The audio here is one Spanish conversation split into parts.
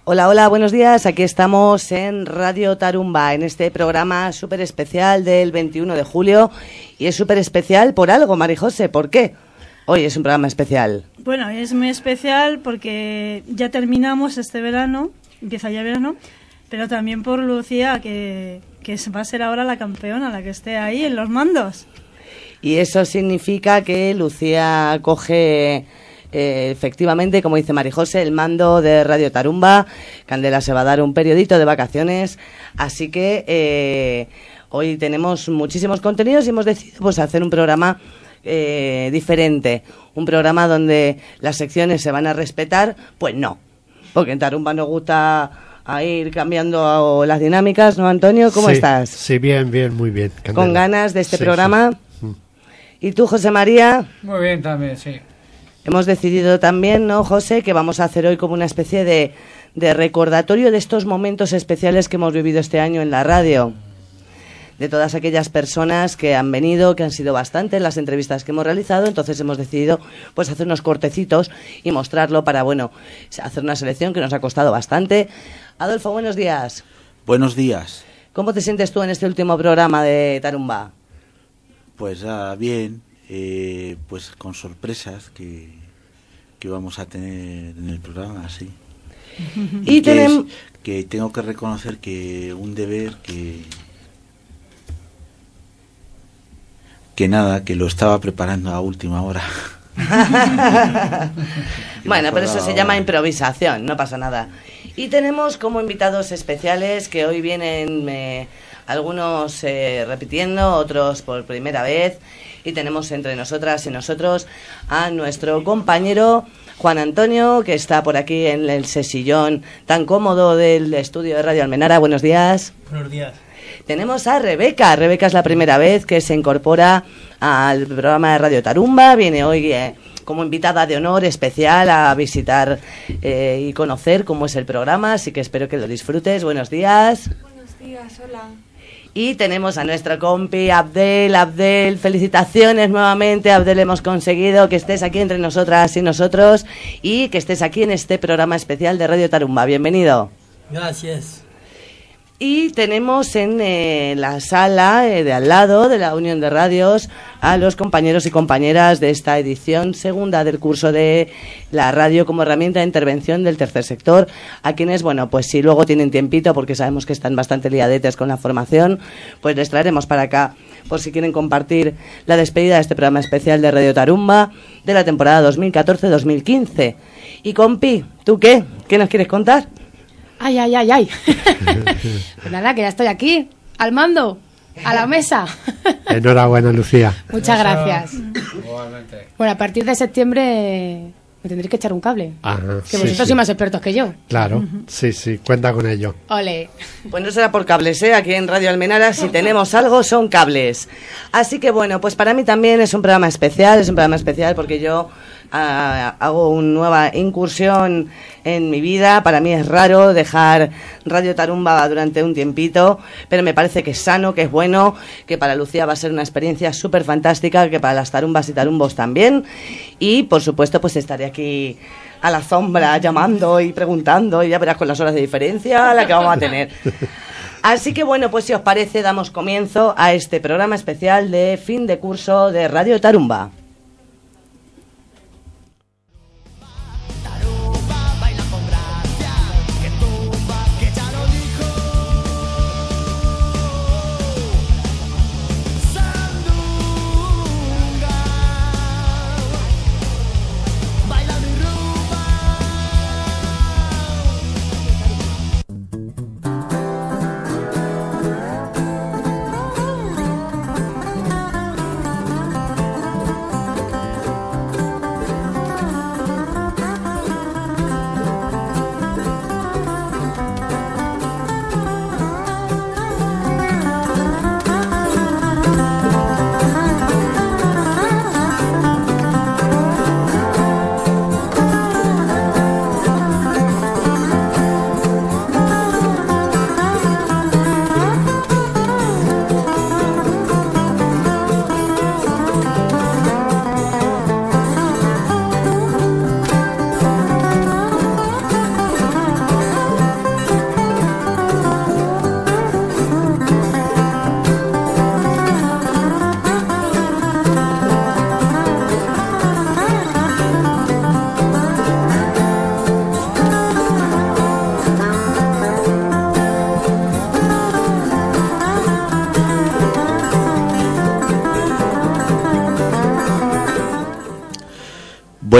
Hola, hola, buenos días. Aquí estamos en Radio Tarumba, en este programa súper especial del 21 de julio. Y es súper especial por algo, Marijose. ¿Por qué? Hoy es un programa especial. Bueno, es muy especial porque ya terminamos este verano, empieza ya verano, pero también por Lucía, que va a ser ahora la campeona, la que esté ahí en los mandos. Y eso significa que Lucía coge... efectivamente, como dice Marijose, el mando de Radio Tarumba. Candela se va a dar un periodito de vacaciones, así que hoy tenemos muchísimos contenidos y hemos decidido pues hacer un programa diferente, un programa donde las secciones se van a respetar. Pues no, porque en Tarumba nos gusta a ir cambiando las dinámicas, ¿no, Antonio? ¿Cómo estás? Sí, bien, muy bien, Candela. ¿Con ganas de este programa? Sí. ¿Y tú, José María? Muy bien también, sí. Hemos decidido también, ¿no, José?, que vamos a hacer hoy como una especie de recordatorio de estos momentos especiales que hemos vivido este año en la radio. De todas aquellas personas que han venido, que han sido bastantes las entrevistas que hemos realizado. Entonces hemos decidido pues hacer unos cortecitos y mostrarlo para, bueno, hacer una selección que nos ha costado bastante. Adolfo, buenos días. Buenos días. ¿Cómo te sientes tú en este último programa de Tarumba? Pues bien. Pues con sorpresas que vamos a tener en el programa, sí. Y que tengo que reconocer que un deber que nada, que lo estaba preparando a última hora. Bueno, pero eso se llama improvisación, no pasa nada. Y tenemos como invitados especiales que hoy vienen algunos repitiendo, otros por primera vez. Y tenemos entre nosotras y nosotros a nuestro compañero Juan Antonio, que está por aquí en el sillón tan cómodo del estudio de Radio Almenara. Buenos días. Buenos días. Tenemos a Rebeca. Rebeca es la primera vez que se incorpora al programa de Radio Tarumba. Viene hoy como invitada de honor especial a visitar y conocer cómo es el programa, así que espero que lo disfrutes. Buenos días. Buenos días, hola. Y tenemos a nuestro compi Abdel, felicitaciones nuevamente, Abdel, hemos conseguido que estés aquí entre nosotras y nosotros y que estés aquí en este programa especial de Radio Tarumba. Bienvenido. Gracias. Y tenemos en la sala de al lado de la Unión de Radios a los compañeros y compañeras de esta edición segunda del curso de la radio como herramienta de intervención del tercer sector, a quienes, bueno, pues si luego tienen tiempito, porque sabemos que están bastante liadetes con la formación, pues les traeremos para acá por si quieren compartir la despedida de este programa especial de Radio Tarumba de la temporada 2014-2015. Y compi, ¿tú qué? ¿Qué nos quieres contar? Ay. Pues nada, que ya estoy aquí, al mando, a la mesa. Enhorabuena, Lucía. Muchas gracias. Igualmente. Bueno, a partir de septiembre me tendréis que echar un cable. Ajá, que vosotros sois más expertos que yo. Claro, sí, cuenta con ello. Ole. Pues no será por cables, aquí en Radio Almenara si tenemos algo son cables. Así que bueno, pues para mí también es un programa especial, porque yo hago una nueva incursión en mi vida. Para mí es raro dejar Radio Tarumba durante un tiempito, pero me parece que es sano, que es bueno, que para Lucía va a ser una experiencia súper fantástica, que para las tarumbas y tarumbos también. Y por supuesto pues estaré aquí a la sombra llamando y preguntando, y ya verás con las horas de diferencia la que vamos a tener. Así que bueno, pues si os parece damos comienzo a este programa especial de fin de curso de Radio Tarumba.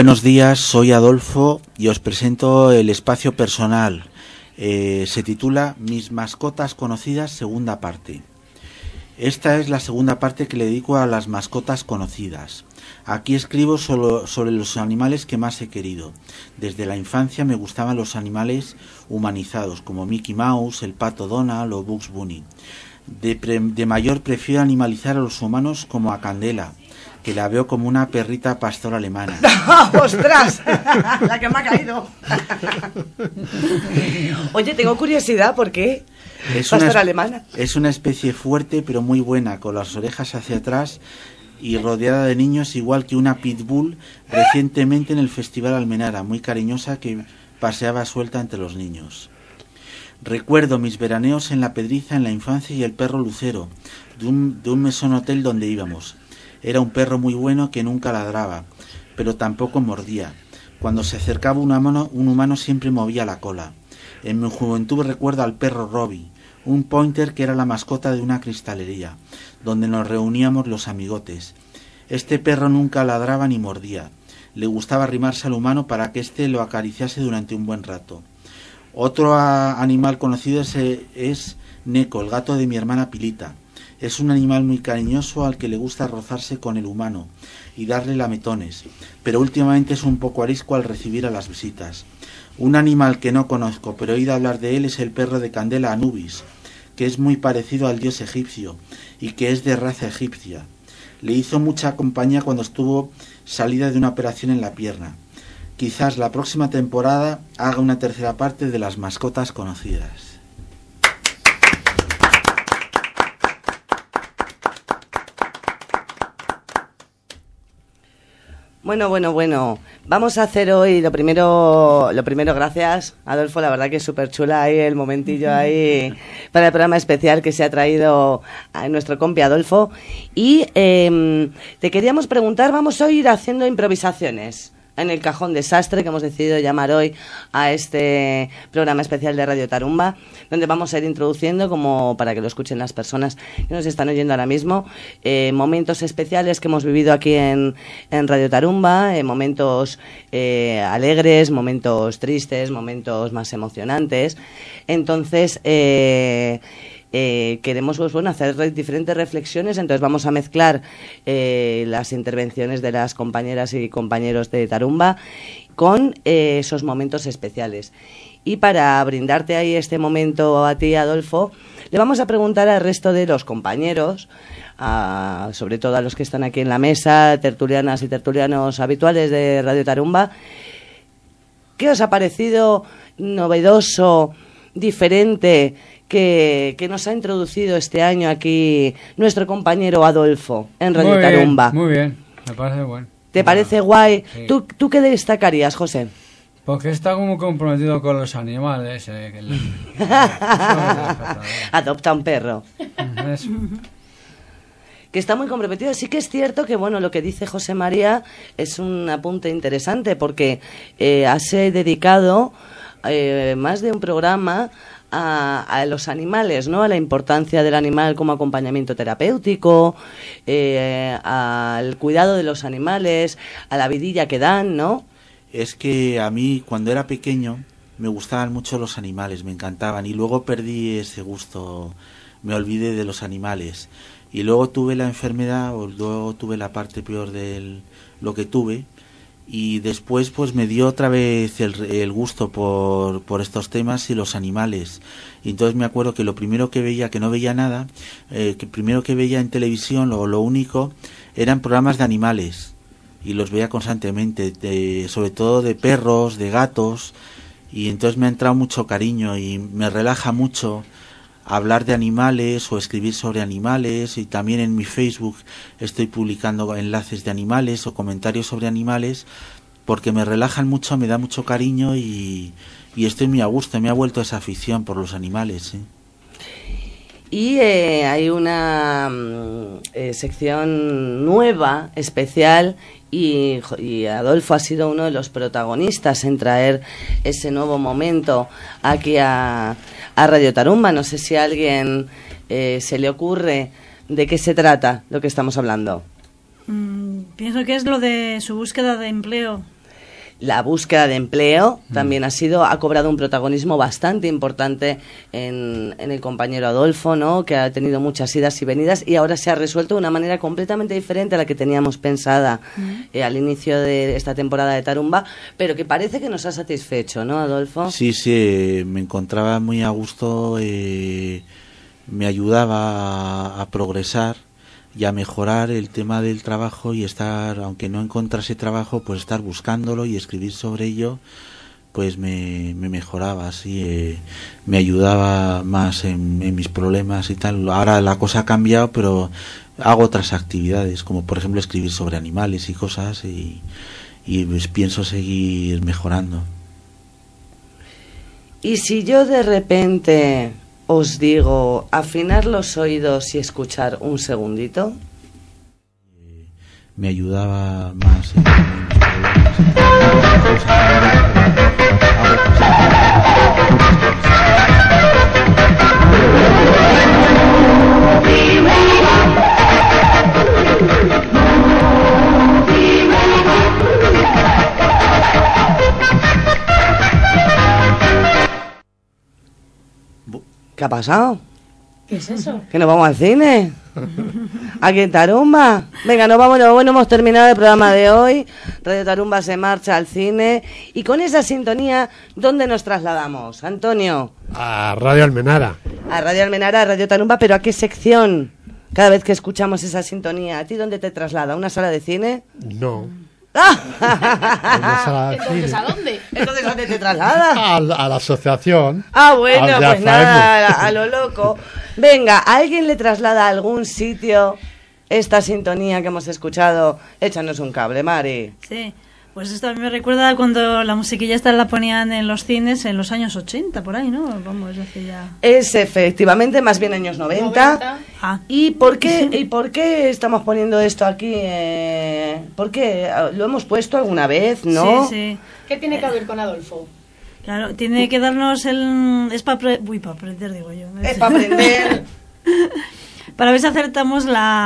Buenos días, soy Adolfo y os presento el espacio personal. Se titula Mis mascotas conocidas, segunda parte. Esta es la segunda parte que le dedico a las mascotas conocidas. Aquí escribo sobre los animales que más he querido. Desde la infancia me gustaban los animales humanizados, como Mickey Mouse, el pato Donald o Bugs Bunny. De mayor prefiero animalizar a los humanos como a Candela, que la veo como una perrita pastor alemana. ¡Ostras! La que me ha caído. Oye, tengo curiosidad, ¿por qué? Pastor alemana. Es una especie fuerte pero muy buena, con las orejas hacia atrás y rodeada de niños, igual que una pitbull recientemente en el Festival Almenara, muy cariñosa, que paseaba suelta entre los niños. Recuerdo mis veraneos en La Pedriza en la infancia y el perro Lucero, de un mesón hotel donde íbamos. Era un perro muy bueno que nunca ladraba, pero tampoco mordía. Cuando se acercaba un humano siempre movía la cola. En mi juventud recuerdo al perro Robbie, un pointer que era la mascota de una cristalería, donde nos reuníamos los amigotes. Este perro nunca ladraba ni mordía. Le gustaba arrimarse al humano para que éste lo acariciase durante un buen rato. Otro animal conocido es Neko, el gato de mi hermana Pilita. Es un animal muy cariñoso al que le gusta rozarse con el humano y darle lametones, pero últimamente es un poco arisco al recibir a las visitas. Un animal que no conozco, pero he oído hablar de él, es el perro de Candela, Anubis, que es muy parecido al dios egipcio y que es de raza egipcia. Le hizo mucha compañía cuando estuvo salida de una operación en la pierna. Quizás la próxima temporada haga una tercera parte de las mascotas conocidas. Bueno. Vamos a hacer hoy lo primero, gracias, Adolfo, la verdad que es súper chula ahí el momentillo ahí para el programa especial que se ha traído a nuestro compi Adolfo. Y te queríamos preguntar, vamos a ir haciendo improvisaciones en el cajón desastre que hemos decidido llamar hoy a este programa especial de Radio Tarumba, donde vamos a ir introduciendo, como para que lo escuchen las personas que nos están oyendo ahora mismo, momentos especiales que hemos vivido aquí en Radio Tarumba, momentos alegres, momentos tristes, momentos más emocionantes. Entonces queremos hacer diferentes reflexiones, entonces vamos a mezclar las intervenciones de las compañeras y compañeros de Tarumba con esos momentos especiales. Y para brindarte ahí este momento a ti, Adolfo, le vamos a preguntar al resto de los compañeros, sobre todo a los que están aquí en la mesa, tertulianas y tertulianos habituales de Radio Tarumba, ¿qué os ha parecido novedoso, diferente, que nos ha introducido este año aquí nuestro compañero Adolfo en Radio Tarumba? Muy bien, me parece bueno. ¿Te parece guay? Sí. ¿Tú qué destacarías, José? Porque está como comprometido con los animales. Adopta un perro. Eso. Que está muy comprometido. Sí que es cierto que, bueno, lo que dice José María es un apunte interesante, porque has dedicado más de un programa a los animales, ¿no? A la importancia del animal como acompañamiento terapéutico, al cuidado de los animales, a la vidilla que dan, ¿no? Es que a mí, cuando era pequeño, me gustaban mucho los animales, me encantaban, y luego perdí ese gusto, me olvidé de los animales. Y luego tuve la enfermedad, o luego tuve la parte peor de lo que tuve, y después pues me dio otra vez el gusto por estos temas y los animales. Y entonces me acuerdo que lo primero que veía, que no veía nada, que primero que veía en televisión, lo único, eran programas de animales, y los veía constantemente, sobre todo de perros, de gatos, y entonces me ha entrado mucho cariño y me relaja mucho hablar de animales o escribir sobre animales, y también en mi Facebook estoy publicando enlaces de animales o comentarios sobre animales, porque me relajan mucho, me da mucho cariño y estoy muy a gusto. Me ha vuelto esa afición por los animales, ¿eh? Y hay una sección nueva, especial, y Adolfo ha sido uno de los protagonistas en traer ese nuevo momento aquí a Radio Tarumba. No sé si a alguien se le ocurre de qué se trata lo que estamos hablando. Pienso que es lo de su búsqueda de empleo. La búsqueda de empleo también ha cobrado un protagonismo bastante importante en el compañero Adolfo, ¿no? Que ha tenido muchas idas y venidas y ahora se ha resuelto de una manera completamente diferente a la que teníamos pensada al inicio de esta temporada de Tarumba, pero que parece que nos ha satisfecho, ¿no, Adolfo? Sí, me encontraba muy a gusto, me ayudaba a progresar y a mejorar el tema del trabajo y estar, aunque no encontrase trabajo, pues estar buscándolo y escribir sobre ello, pues me mejoraba, así me ayudaba más en mis problemas y tal. Ahora la cosa ha cambiado, pero hago otras actividades, como por ejemplo escribir sobre animales y cosas, y pues pienso seguir mejorando. Y si yo de repente os digo afinar los oídos y escuchar un segundito, me ayudaba más en mis problemas. ¿qué ha pasado? ¿Qué es eso? ¿Que nos vamos al cine? ¿Aquí en Tarumba? Venga, nos vamos. Bueno, hemos terminado el programa de hoy. Radio Tarumba se marcha al cine. Y con esa sintonía, ¿dónde nos trasladamos, Antonio? A Radio Almenara. A Radio Almenara, a Radio Tarumba, pero ¿a qué sección? Cada vez que escuchamos esa sintonía, ¿a ti dónde te traslada? ¿A una sala de cine? No. ¿Entonces a dónde? ¿Entonces a dónde te traslada? A la asociación. Bueno, al de pues AFM. nada, a lo loco. Venga, ¿a alguien le traslada a algún sitio esta sintonía que hemos escuchado? Échanos un cable, Mari. Sí, pues esto a mí me recuerda cuando la musiquilla esta la ponían en los cines en los años 80, por ahí, ¿no? Vamos, es decir, ya... Es efectivamente más bien años 90. Ah. ¿Y por qué estamos poniendo esto aquí? ¿Por qué? ¿Lo hemos puesto alguna vez, no? Sí. ¿Qué tiene que ver con Adolfo? Claro, tiene que darnos el... Es para aprender, digo yo. Es para aprender. Para ver si acertamos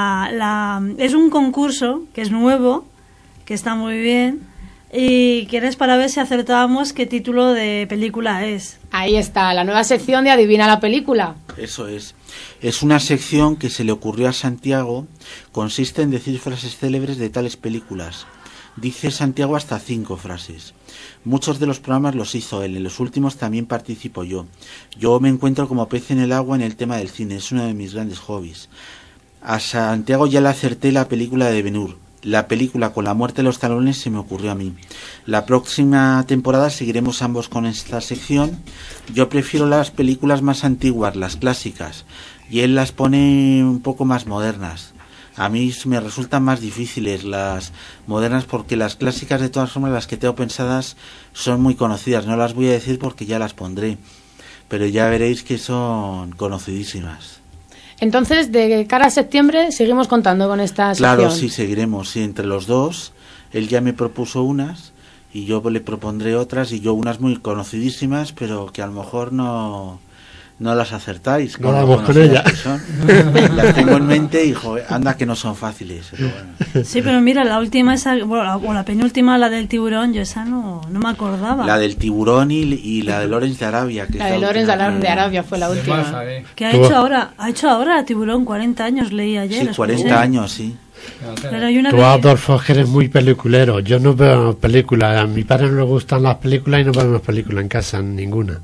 Es un concurso que es nuevo, que está muy bien, y que es para ver si acertábamos qué título de película es. Ahí está, la nueva sección de Adivina la película. Eso es. Es una sección que se le ocurrió a Santiago. Consiste en decir frases célebres de tales películas. Dice Santiago hasta 5 frases. Muchos de los programas los hizo él, en los últimos también participo yo. Yo me encuentro como pez en el agua en el tema del cine, es uno de mis grandes hobbies. A Santiago ya le acerté la película de Ben-Hur. La película con la muerte de los talones se me ocurrió a mí. La próxima temporada seguiremos ambos con esta sección. Yo prefiero las películas más antiguas, las clásicas, y él las pone un poco más modernas. A mí me resultan más difíciles las modernas porque las clásicas, de todas formas, las que tengo pensadas son muy conocidas. No las voy a decir porque ya las pondré, pero ya veréis que son conocidísimas. Entonces, de cara a septiembre, seguimos contando con esta sección. Claro, sí, seguiremos, sí, entre los dos. Él ya me propuso unas y yo le propondré otras, y yo unas muy conocidísimas, pero que a lo mejor no las acertáis. No vamos con ella. Las tengo en mente y, joder, anda que no son fáciles. Pero bueno. Sí, pero mira, la última, o la penúltima, la del tiburón, yo esa no me acordaba. La del tiburón y la de Lawrence de Arabia. Que la de Lawrence de Arabia fue la última. ¿Qué ha hecho ahora? Ha hecho ahora Tiburón, 40 años, leí ayer. Sí, 40 años, sí. Pero hay una Tú, Adolfo, que eres muy peliculero. Yo no veo películas. A mi padre no le gustan las películas y no vemos películas en casa, ninguna.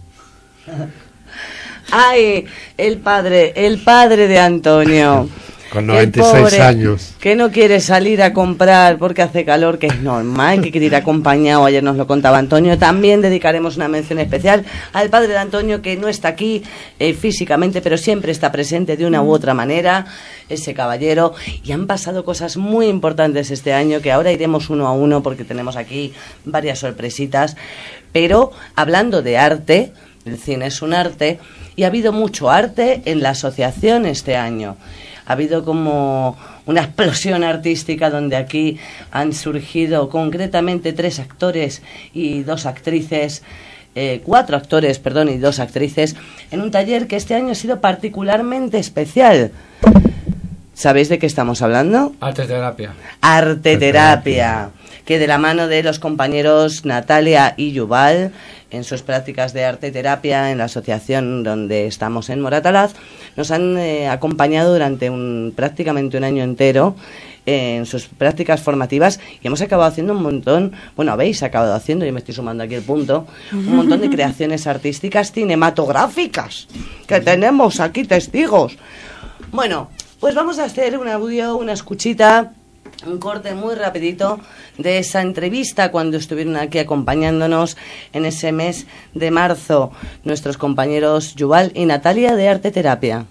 Ay, el padre de Antonio. Con 96 pobre, años. Que no quiere salir a comprar porque hace calor, que es normal, que quiere ir acompañado. Ayer nos lo contaba Antonio. También dedicaremos una mención especial al padre de Antonio, que no está aquí físicamente, pero siempre está presente de una u otra manera, ese caballero. Y han pasado cosas muy importantes este año, que ahora iremos uno a uno porque tenemos aquí varias sorpresitas. Pero hablando de arte, el cine es un arte, y ha habido mucho arte en la asociación este año. Ha habido como una explosión artística donde aquí han surgido concretamente 3 actores y 2 actrices, 4 actores, perdón, y 2 actrices, en un taller que este año ha sido particularmente especial. ¿Sabéis de qué estamos hablando? Arteterapia. Arteterapia. que de la mano de los compañeros Natalia y Yuval, en sus prácticas de arte terapia en la asociación donde estamos en Moratalaz, nos han acompañado durante prácticamente un año entero en sus prácticas formativas, y hemos acabado haciendo un montón, bueno, habéis acabado haciendo, yo me estoy sumando aquí el punto, un montón de creaciones artísticas cinematográficas, que tenemos aquí testigos. Bueno, pues vamos a hacer un audio, una escuchita, un corte muy rapidito de esa entrevista cuando estuvieron aquí acompañándonos en ese mes de marzo nuestros compañeros Yuval y Natalia de Arte Terapia.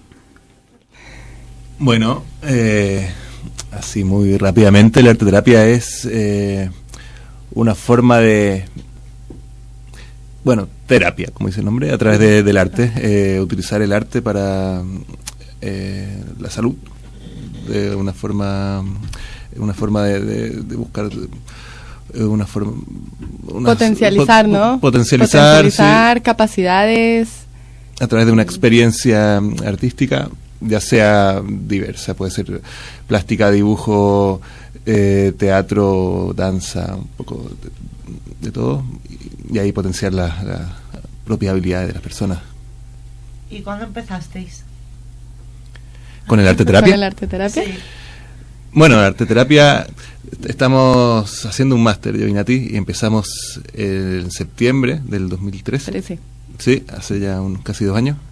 Bueno, así muy rápidamente, la arteterapia es una forma de, bueno, terapia, como dice el nombre, a través del arte, utilizar el arte para la salud, de una forma de buscar una forma... Potencializar, ¿no? Potencializar, sí, capacidades. A través de una experiencia artística, ya sea diversa, puede ser plástica, dibujo, teatro, danza, un poco de todo, y ahí potenciar la propia habilidad de las personas. ¿Y cuándo empezasteis? ¿Con el arte terapia? ¿Con el arte terapia? Sí. Bueno, la arte terapia, estamos haciendo un máster, yo vine a ti, y empezamos en septiembre del 2013. Sí, hace ya casi 2 años.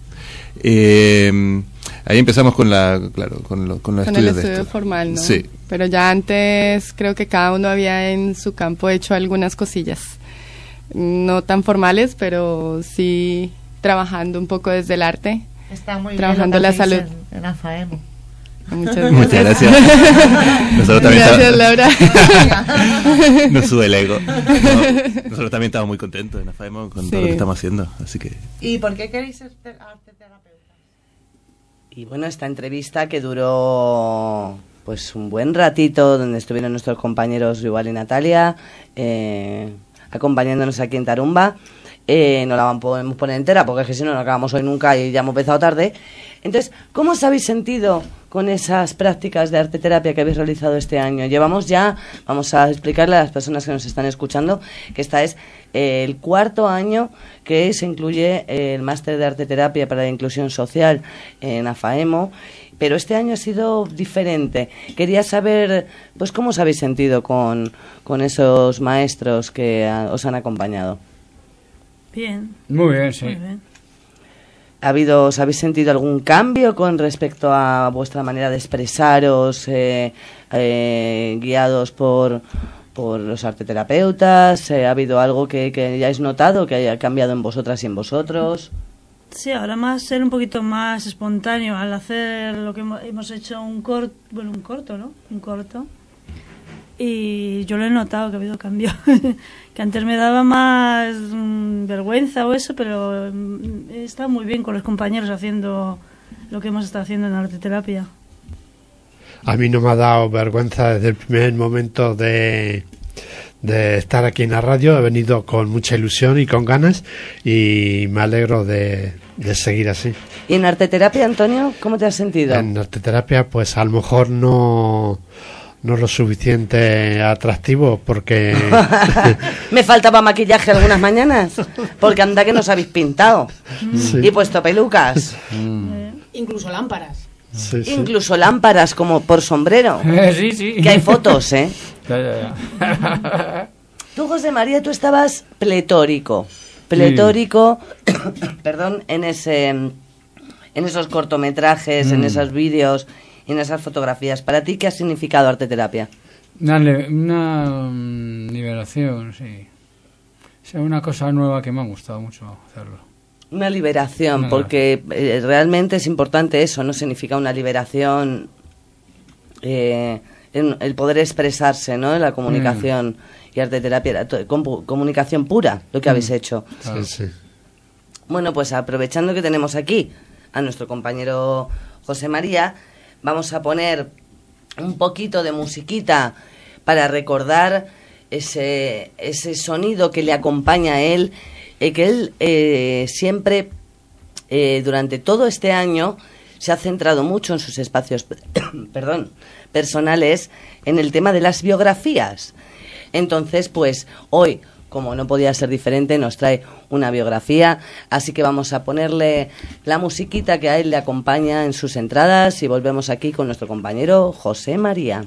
Ahí empezamos con los estudios el de estudio esto. formal, ¿no? Sí. Pero ya antes creo que cada uno había en su campo hecho algunas cosillas, no tan formales, pero sí trabajando un poco desde el arte. Está muy trabajando bien la salud en AFAEMO. Muchas gracias. Nosotros también gracias, Laura. Nos sube el ego. No, nosotros también estamos muy contentos en AFAEMO con todo lo que estamos haciendo, así que... ¿Y por qué queréis ser arte terapeutas? Y bueno, esta entrevista que duró pues un buen ratito, donde estuvieron nuestros compañeros Yuval y Natalia acompañándonos aquí en Tarumba. No la podemos poner entera porque es que si no acabamos hoy nunca y ya hemos empezado tarde. Entonces, ¿cómo os habéis sentido con esas prácticas de arte terapia que habéis realizado este año? Llevamos ya, vamos a explicarle a las personas que nos están escuchando, que esta es el 4º año que se incluye el máster de arte terapia para la inclusión social en AFAEMO, pero este año ha sido diferente. Quería saber, pues, ¿cómo os habéis sentido con esos maestros que os han acompañado? Bien. Muy bien, sí. Muy bien. ¿Os habéis sentido algún cambio con respecto a vuestra manera de expresaros, guiados por los arteterapeutas? ¿Ha habido algo que hayáis notado que haya cambiado en vosotras y en vosotros? Sí, ahora ser un poquito más espontáneo al hacer lo que hemos hecho un corto, ¿no? Un corto. Y yo lo he notado que ha habido cambio. Que antes me daba más vergüenza o eso, pero he estado muy bien con los compañeros haciendo lo que hemos estado haciendo en arte terapia. A mí no me ha dado vergüenza desde el primer momento de estar aquí en la radio. He venido con mucha ilusión y con ganas, y me alegro de seguir así. ¿Y en arte terapia, Antonio, cómo te has sentido? En arte terapia, pues a lo mejor no lo suficiente atractivo, porque... Me faltaba maquillaje algunas mañanas, porque anda que nos habéis pintado. Sí. Y puesto pelucas. Incluso lámparas. Sí, sí. Incluso lámparas como por sombrero. Sí, sí. Que hay fotos, ¿eh? Ya. Tú, José María, tú estabas pletórico, sí. Perdón, en esos cortometrajes, en esos vídeos y en esas fotografías. ¿Para ti qué ha significado arte terapia? Una liberación, sí. O sea, una cosa nueva que me ha gustado mucho hacerlo. Una liberación, porque realmente es importante eso, ¿no? Significa una liberación, el poder expresarse, ¿no? En la comunicación y arte terapia, comunicación pura, lo que habéis hecho. Sí, sí. Bueno, pues aprovechando que tenemos aquí a nuestro compañero José María, vamos a poner un poquito de musiquita para recordar ese sonido que le acompaña a él, que él siempre, durante todo este año, se ha centrado mucho en sus espacios personales en el tema de las biografías. Entonces, pues hoy, como no podía ser diferente, nos trae una biografía, así que vamos a ponerle la musiquita que a él le acompaña en sus entradas y volvemos aquí con nuestro compañero José María.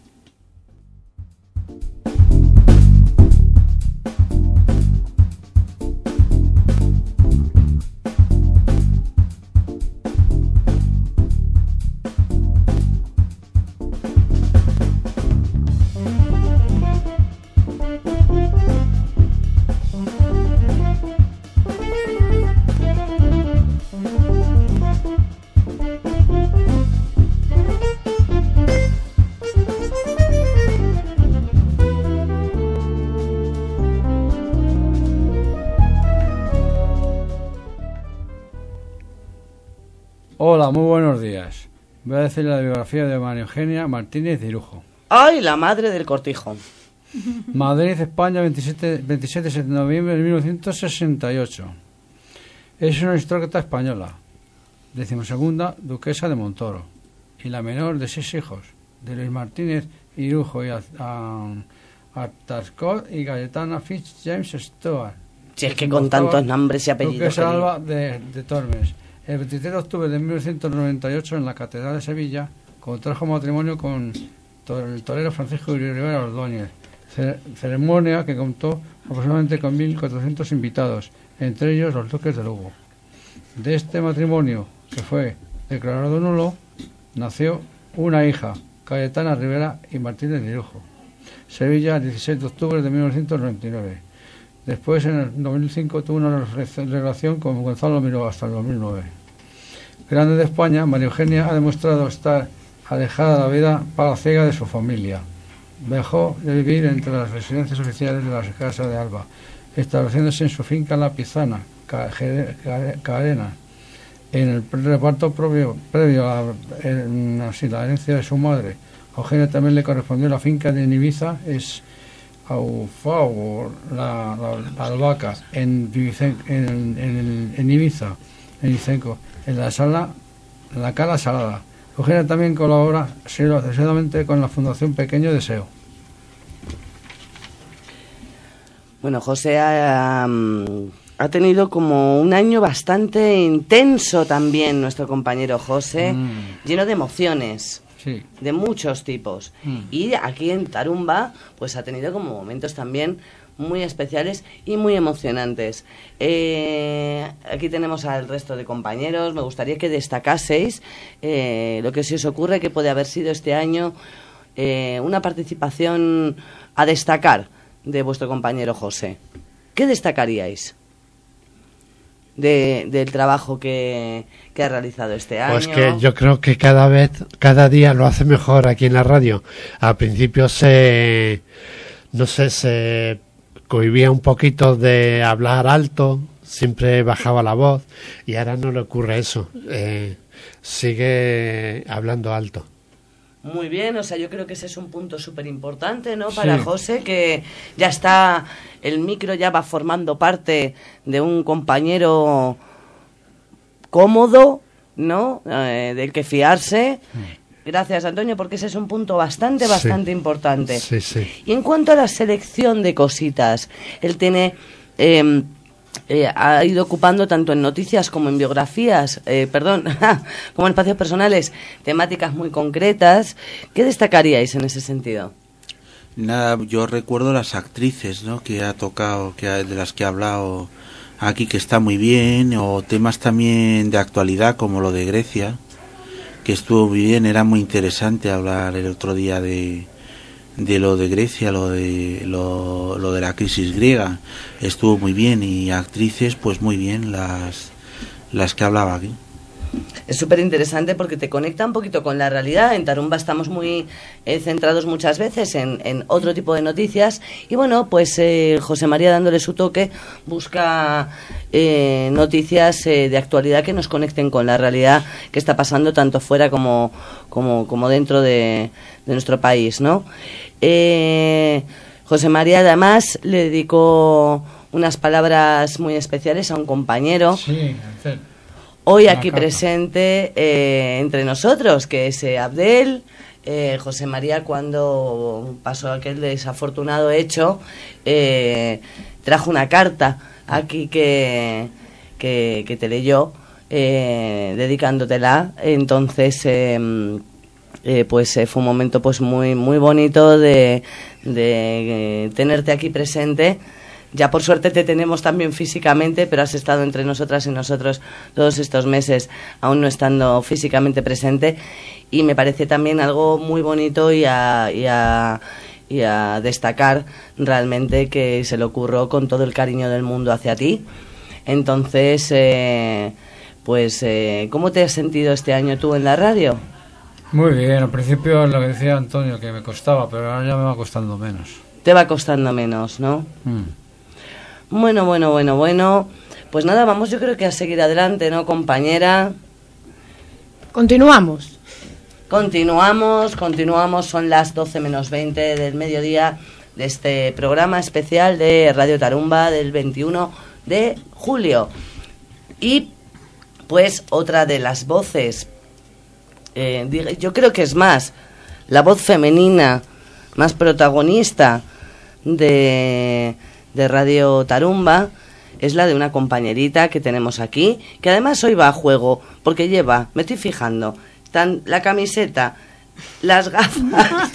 Hola, muy buenos días. Voy a decir la biografía de María Eugenia Martínez de Irujo. ¡Ay, la madre del Cortijo! Madrid, España, 27 de noviembre de 1968. Es una aristócrata española, 12ª duquesa de Montoro, y la menor de 6 hijos, de Luis Martínez Irujo y Artascot y Cayetana Fitz-James Stuart. Si es que con tantos nombres y apellidos. Duquesa Alba de Tormes. El 23 de octubre de 1998, en la Catedral de Sevilla, contrajo matrimonio con el torero Francisco Rivera Ordóñez. Ceremonia que contó aproximadamente con 1.400 invitados, entre ellos los duques de Lugo. De este matrimonio, que fue declarado nulo, nació una hija, Cayetana Rivera y Martínez de Irujo. Sevilla, el 16 de octubre de 1999. Después, en el 2005, tuvo una relación con Gonzalo Miró hasta el 2009. Grande de España, María Eugenia ha demostrado estar alejada de la vida palaciega de su familia. Dejó de vivir entre las residencias oficiales de la Casa de Alba, estableciéndose en su finca La Pizana, Carena. En el reparto previo a la herencia de su madre, a Eugenia también le correspondió la finca de Ibiza, es Aufau, la albahaca, en Ibiza, en Icenco, en la Cala Salada. Eugenia también colabora seriamente con la Fundación Pequeño Deseo. Bueno, José ha tenido como un año bastante intenso también, nuestro compañero José, lleno de emociones. Sí. De muchos tipos. Y aquí en Tarumba, pues ha tenido como momentos también muy especiales y muy emocionantes. Aquí tenemos al resto de compañeros. Me gustaría que destacaseis lo que se os ocurre que puede haber sido este año una participación a destacar de vuestro compañero José. ¿Qué destacaríais del trabajo que ha realizado este año? Pues que yo creo que cada día lo hace mejor aquí en la radio. Al principio se cohibía un poquito de hablar alto, siempre bajaba la voz, y ahora no le ocurre eso. Sigue hablando alto. Muy bien, o sea, yo creo que ese es un punto súper importante, ¿no? Para José, que ya está, el micro ya va formando parte de un compañero cómodo, ¿no? Del que fiarse. Gracias, Antonio, porque ese es un punto bastante importante. Sí, sí. Y en cuanto a la selección de cositas, él tiene... ha ido ocupando tanto en noticias como en biografías, como en espacios personales, temáticas muy concretas. ¿Qué destacaríais en ese sentido? Nada, yo recuerdo las actrices, ¿no?, que ha tocado, de las que ha hablado aquí, que está muy bien, o temas también de actualidad como lo de Grecia, que estuvo muy bien. Era muy interesante hablar el otro día de lo de Grecia, lo de la crisis griega. Estuvo muy bien, y actrices pues muy bien las que hablaba aquí. Es súper interesante porque te conecta un poquito con la realidad. En Tarumba estamos muy centrados muchas veces en otro tipo de noticias, y bueno, pues José María, dándole su toque, busca noticias de actualidad que nos conecten con la realidad que está pasando tanto fuera como dentro de nuestro país, ¿no? José María además le dedicó unas palabras muy especiales a un compañero. Sí, hoy aquí presente entre nosotros, que es Abdel, José María, cuando pasó aquel desafortunado hecho, trajo una carta aquí que te leyó, dedicándotela. Entonces fue un momento pues muy muy bonito de tenerte aquí presente. Ya por suerte te tenemos también físicamente, pero has estado entre nosotras y nosotros todos estos meses, aún no estando físicamente presente, y me parece también algo muy bonito y a destacar realmente, que se le ocurrió con todo el cariño del mundo hacia ti. Entonces, ¿cómo te has sentido este año tú en la radio? Muy bien, al principio lo que decía Antonio, que me costaba, pero ahora ya me va costando menos. Te va costando menos, ¿no? Bueno. Pues nada, vamos, yo creo que a seguir adelante, ¿no, compañera? Continuamos, son las 12 menos 20 del mediodía de este programa especial de Radio Tarumba del 21 de julio. Y pues otra de las voces, yo creo que es más, la voz femenina más protagonista de Radio Tarumba, es la de una compañerita que tenemos aquí, que además hoy va a juego, porque lleva, me estoy fijando, están la camiseta, las gafas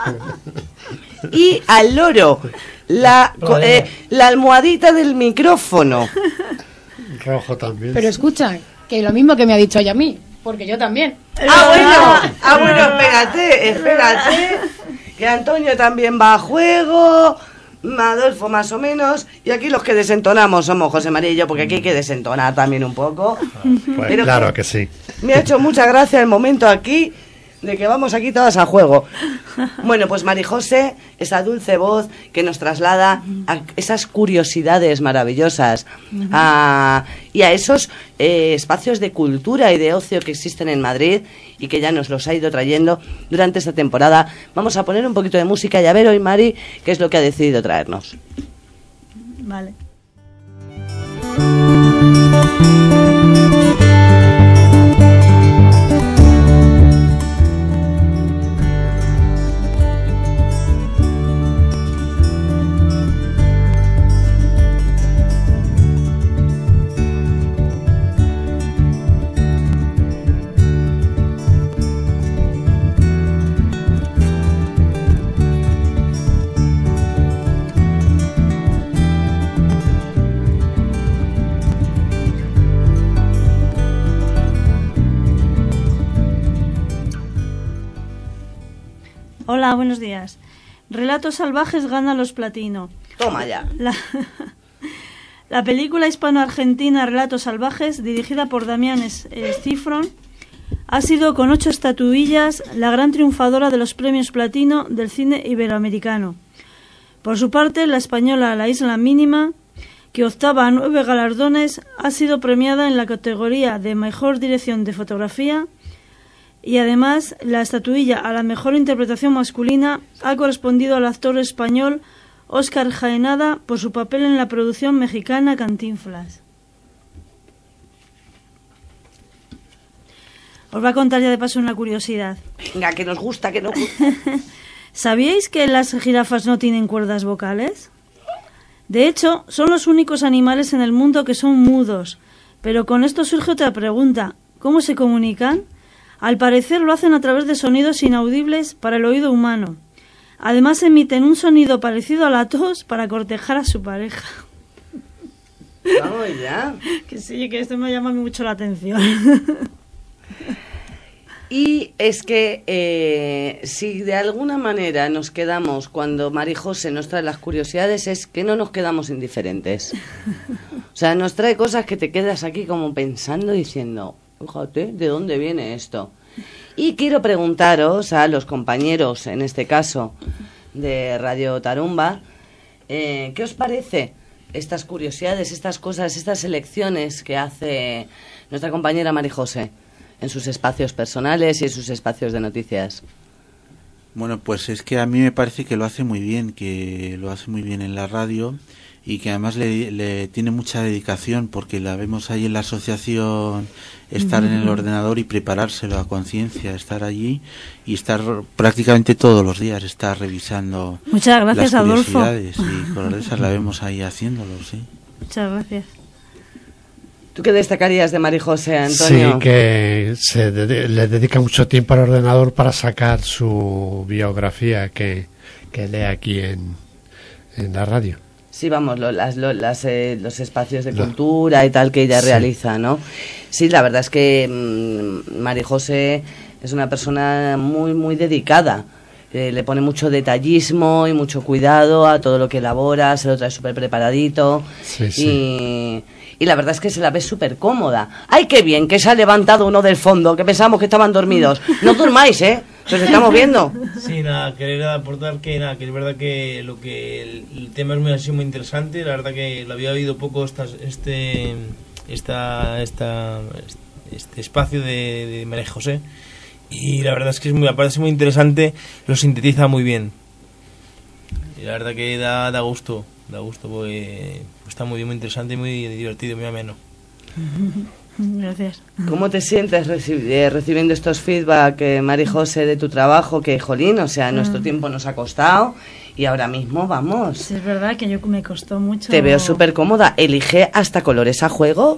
y al loro la almohadita del micrófono. Rojo también. pero escucha, que lo mismo que me ha dicho ella a mí, porque yo también. Bueno, espérate, que Antonio también va a juego, Adolfo más o menos, y aquí los que desentonamos somos José María y yo, porque aquí hay que desentonar también un poco. Pues pero claro que sí. Me ha hecho mucha gracia el momento aquí de que vamos aquí todas a juego. Bueno, pues Marijose, esa dulce voz que nos traslada a esas curiosidades maravillosas, y a esos espacios de cultura y de ocio que existen en Madrid y que ya nos los ha ido trayendo durante esta temporada. Vamos a poner un poquito de música y a ver hoy Mari qué es lo que ha decidido traernos. Vale. Hola, buenos días. Relatos salvajes gana los platino. Toma ya. La película hispano-argentina Relatos salvajes, dirigida por Damián Cifrón, ha sido con 8 estatuillas la gran triunfadora de los premios platino del cine iberoamericano. Por su parte, la española La Isla Mínima, que optaba a 9 galardones, ha sido premiada en la categoría de Mejor Dirección de Fotografía, y además la estatuilla a la mejor interpretación masculina ha correspondido al actor español Óscar Jaenada por su papel en la producción mexicana Cantinflas. Os voy a contar ya de paso una curiosidad. Venga, que nos gusta. ¿Sabíais que las jirafas no tienen cuerdas vocales? De hecho, son los únicos animales en el mundo que son mudos. Pero con esto surge otra pregunta. ¿Cómo se comunican? Al parecer lo hacen a través de sonidos inaudibles para el oído humano. Además emiten un sonido parecido a la tos para cortejar a su pareja. Vamos ya. Que sí, que esto me llama mucho la atención. Y es que si de alguna manera nos quedamos, cuando Marijose nos trae las curiosidades, es que no nos quedamos indiferentes. O sea, nos trae cosas que te quedas aquí como pensando, diciendo, fíjate, ¿de dónde viene esto? Y quiero preguntaros a los compañeros, en este caso, de Radio Tarumba, ¿qué os parece estas curiosidades, estas cosas, estas elecciones que hace nuestra compañera Marijose en sus espacios personales y en sus espacios de noticias? Bueno, pues es que a mí me parece que lo hace muy bien en la radio, y que además le tiene mucha dedicación, porque la vemos ahí en la asociación, estar en el ordenador y preparárselo a conciencia, estar allí y estar prácticamente todos los días, estar revisando. Muchas gracias, las Adolfo. curiosidades y cosas de esas la vemos ahí haciéndolo, sí. Muchas gracias. ¿Tú qué destacarías de María José, Antonio? Sí, que le dedica mucho tiempo al ordenador para sacar su biografía que lee aquí en la radio. Sí, vamos, los espacios de cultura y tal que ella realiza, ¿no? Sí, la verdad es que María José es una persona muy, muy dedicada. Le pone mucho detallismo y mucho cuidado a todo lo que elabora, se lo trae súper preparadito. Sí, sí. Y la verdad es que se la ve súper cómoda. ¡Ay, qué bien! Que se ha levantado uno del fondo, que pensamos que estaban dormidos. No durmáis, ¿eh? Pues estamos viendo. Sí, nada, querer aportar que es verdad que el tema ha sido muy interesante. La verdad que lo había oído poco este espacio de María José. Y la verdad es que me parece muy interesante, lo sintetiza muy bien. Y la verdad que da gusto porque está muy bien, muy interesante, muy divertido, muy ameno. Gracias. ¿Cómo te sientes recibiendo estos feedback, María José, de tu trabajo? Que, jolín, o sea, nuestro tiempo nos ha costado y ahora mismo vamos. Sí, es verdad que me costó mucho. Te veo súper cómoda. Elige hasta colores a juego.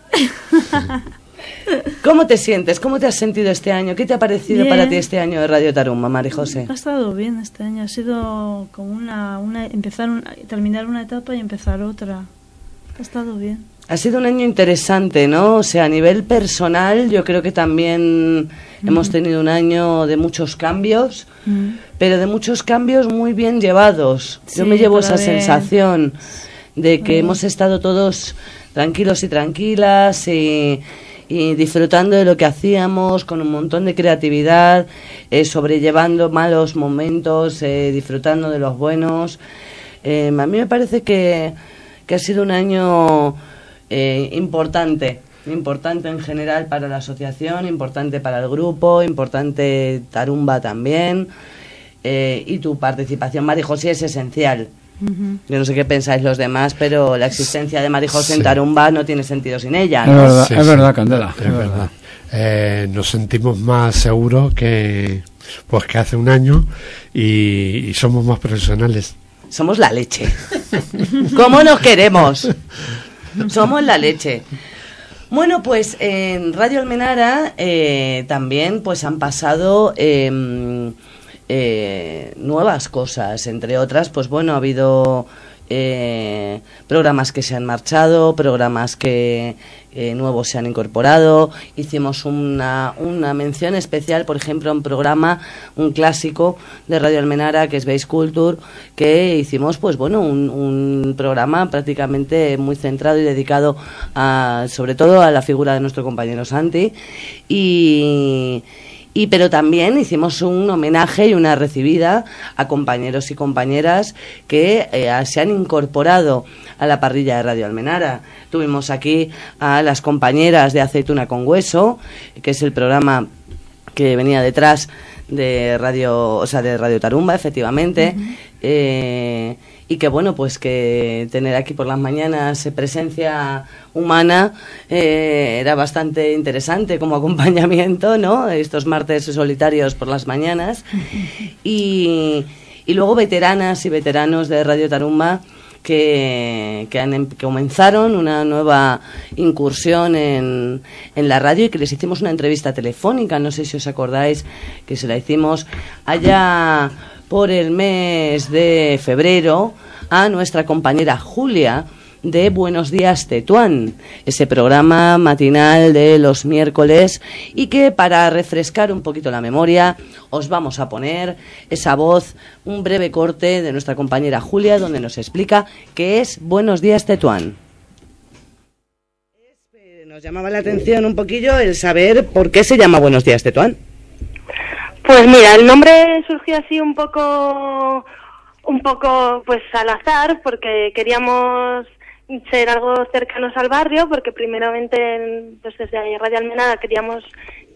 ¿Cómo te sientes? ¿Cómo te has sentido este año? ¿Qué te ha parecido para ti este año de Radio Tarumba, María José? Ha estado bien este año. Ha sido como terminar una etapa y empezar otra. Ha estado bien. Ha sido un año interesante, ¿no? O sea, a nivel personal, yo creo que también hemos tenido un año de muchos cambios, pero de muchos cambios muy bien llevados. Yo me llevo esa sensación de que hemos estado todos tranquilos y tranquilas y disfrutando de lo que hacíamos, con un montón de creatividad, sobrellevando malos momentos, disfrutando de los buenos. A mí me parece que ha sido un año importante en general para la asociación, importante para el grupo, importante Tarumba también, y tu participación, María José, es esencial. Yo no sé qué pensáis los demás, pero la existencia de María José en Tarumba no tiene sentido sin ella, ¿no? Es verdad, Candela. Es verdad. Nos sentimos más seguros que hace un año y somos más profesionales. Somos la leche. ¿Cómo nos queremos? Somos la leche. Bueno, pues en Radio Almenara también pues han pasado nuevas cosas, entre otras, pues bueno, ha habido programas que se han marchado, programas que nuevos se han incorporado. Hicimos una mención especial, por ejemplo, a un programa, un clásico de Radio Almenara, que es Base Culture, que hicimos, pues bueno, un programa prácticamente muy centrado y dedicado sobre todo a la figura de nuestro compañero Santi, pero también hicimos un homenaje y una recibida a compañeros y compañeras que se han incorporado a la parrilla de Radio Almenara. Tuvimos aquí a las compañeras de Aceituna con Hueso, que es el programa que venía detrás de Radio Tarumba, efectivamente. Y que bueno, pues que tener aquí por las mañanas presencia humana era bastante interesante como acompañamiento, ¿no? Estos martes solitarios por las mañanas. Y luego veteranas y veteranos de Radio Tarumba que comenzaron una nueva incursión en la radio y que les hicimos una entrevista telefónica. No sé si os acordáis que se la hicimos allá por el mes de febrero a nuestra compañera Julia de Buenos Días Tetuán, ese programa matinal de los miércoles, y que para refrescar un poquito la memoria os vamos a poner esa voz, un breve corte de nuestra compañera Julia donde nos explica qué es Buenos Días Tetuán. Nos llamaba la atención un poquillo el saber por qué se llama Buenos Días Tetuán. Pues mira, el nombre surgió así un poco pues al azar, porque queríamos ser algo cercanos al barrio, porque primeramente pues desde Radio Almenara queríamos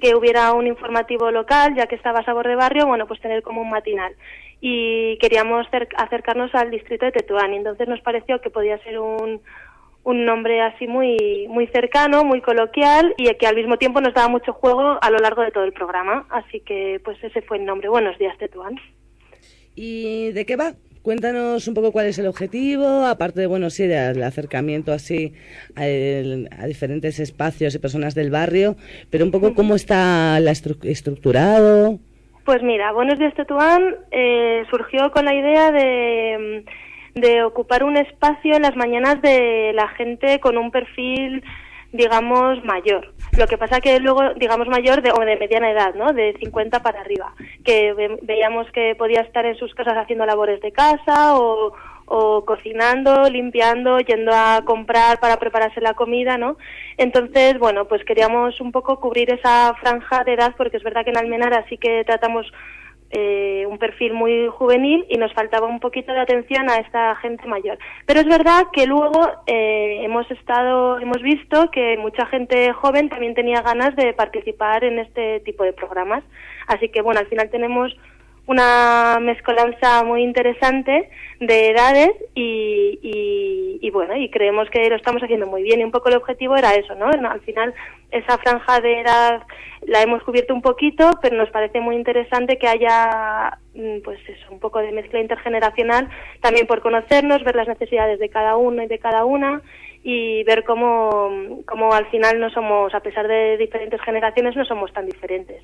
que hubiera un informativo local, ya que estaba Sabor de Barrio, bueno, pues tener como un matinal. Y queríamos acercarnos al distrito de Tetuán, y entonces nos pareció que podía ser un nombre así muy cercano, muy coloquial, y que al mismo tiempo nos daba mucho juego a lo largo de todo el programa. Así que pues ese fue el nombre. Buenos días, Tetuán. ¿Y de qué va? Cuéntanos un poco cuál es el objetivo, aparte de, bueno, sí, del acercamiento así a diferentes espacios y personas del barrio, pero un poco cómo está estructurado. Pues mira, Buenos días, Tetuán surgió con la idea de ocupar un espacio en las mañanas de la gente con un perfil, digamos, mayor. Lo que pasa que luego, digamos, mayor o de mediana edad, ¿no? De 50 para arriba. Que veíamos que podía estar en sus casas haciendo labores de casa o cocinando, limpiando, yendo a comprar para prepararse la comida, ¿no? Entonces, bueno, pues queríamos un poco cubrir esa franja de edad, porque es verdad que en Almenara sí que tratamos un perfil muy juvenil y nos faltaba un poquito de atención a esta gente mayor. Pero es verdad que luego hemos visto que mucha gente joven también tenía ganas de participar en este tipo de programas. Así que bueno, al final tenemos una mezcolanza muy interesante de edades y bueno, y creemos que lo estamos haciendo muy bien, y un poco el objetivo era eso, ¿no? Al final esa franja de edad la hemos cubierto un poquito, pero nos parece muy interesante que haya pues eso, un poco de mezcla intergeneracional, también por conocernos, ver las necesidades de cada uno y de cada una, y ver cómo al final no somos, a pesar de diferentes generaciones, no somos tan diferentes.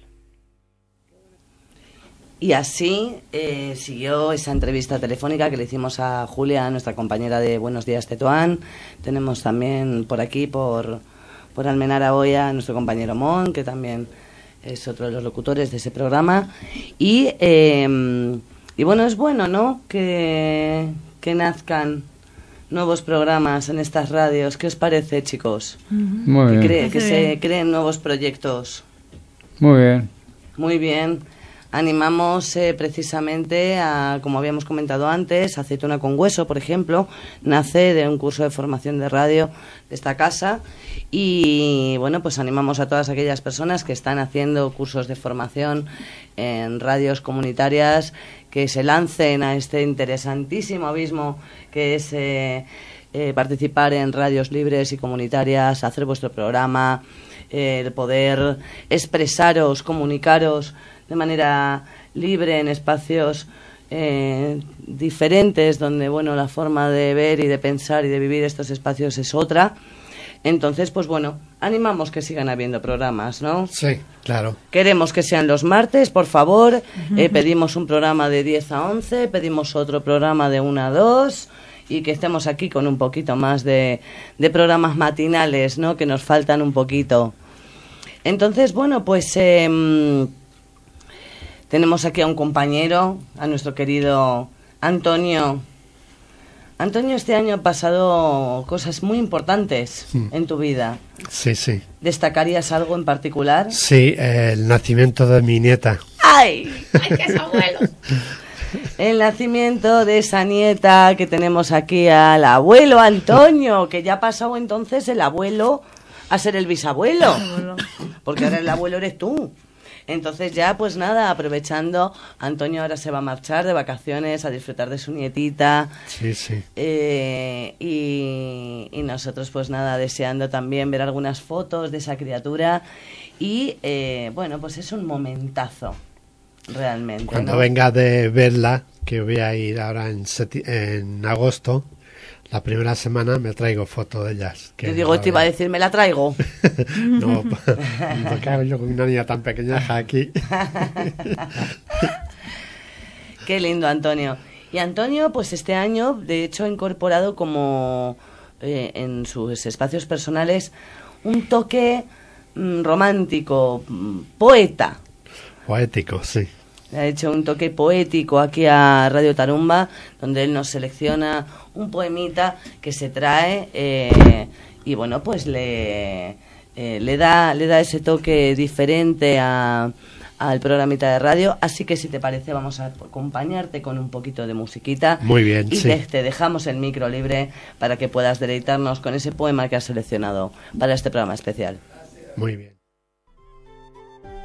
Y así siguió esa entrevista telefónica que le hicimos a Julia, nuestra compañera de Buenos Días, Tetuán. Tenemos también por aquí, por Almenara hoy, a nuestro compañero Mon, que también es otro de los locutores de ese programa. Y bueno, es bueno, ¿no?, que nazcan nuevos programas en estas radios. ¿Qué os parece, chicos? Muy bien. Que se creen nuevos proyectos. Muy bien. Muy bien. Animamos precisamente a, como habíamos comentado antes, Aceituna con Hueso, por ejemplo, nace de un curso de formación de radio de esta casa, y bueno, pues animamos a todas aquellas personas que están haciendo cursos de formación en radios comunitarias que se lancen a este interesantísimo abismo que es participar en radios libres y comunitarias, hacer vuestro programa, el poder expresaros, comunicaros de manera libre en espacios diferentes, donde bueno, la forma de ver y de pensar y de vivir estos espacios es otra. Entonces, pues bueno, animamos que sigan habiendo programas, ¿no? Sí, claro. Queremos que sean los martes, por favor. Pedimos un programa de 10 a 11, pedimos otro programa de 1 a 2, y que estemos aquí con un poquito más de programas matinales, ¿no?, que nos faltan un poquito. Entonces, bueno, pues tenemos aquí a un compañero, a nuestro querido Antonio. Antonio, este año ha pasado cosas muy importantes en tu vida. Sí, sí. ¿Destacarías algo en particular? Sí, el nacimiento de mi nieta. ¡Ay! ¡Ay, qué es abuelo! El nacimiento de esa nieta que tenemos aquí, al abuelo Antonio, que ya ha pasado entonces el abuelo a ser el bisabuelo, porque ahora el abuelo eres tú. Entonces ya, pues nada, aprovechando, Antonio ahora se va a marchar de vacaciones a disfrutar de su nietita. Sí, sí. Y nosotros, pues nada, deseando también ver algunas fotos de esa criatura. Y bueno, pues es un momentazo, realmente. Cuando ¿no? venga de verla, que voy a ir ahora en agosto, la primera semana me traigo fotos de ellas. Yo digo, te iba a decir, ¿me la traigo? No, ¿qué hago yo con una niña tan pequeña aquí? Qué lindo, Antonio. Y Antonio, pues este año, de hecho, ha incorporado como en sus espacios personales un toque romántico, poeta. Poético, sí. Ha hecho un toque poético aquí a Radio Tarumba, donde él nos selecciona un poemita que se trae y bueno, pues le da ese toque diferente al programita de radio. Así que si te parece, vamos a acompañarte con un poquito de musiquita. Muy bien, y sí. te dejamos el micro libre para que puedas deleitarnos con ese poema que has seleccionado para este programa especial. Muy bien.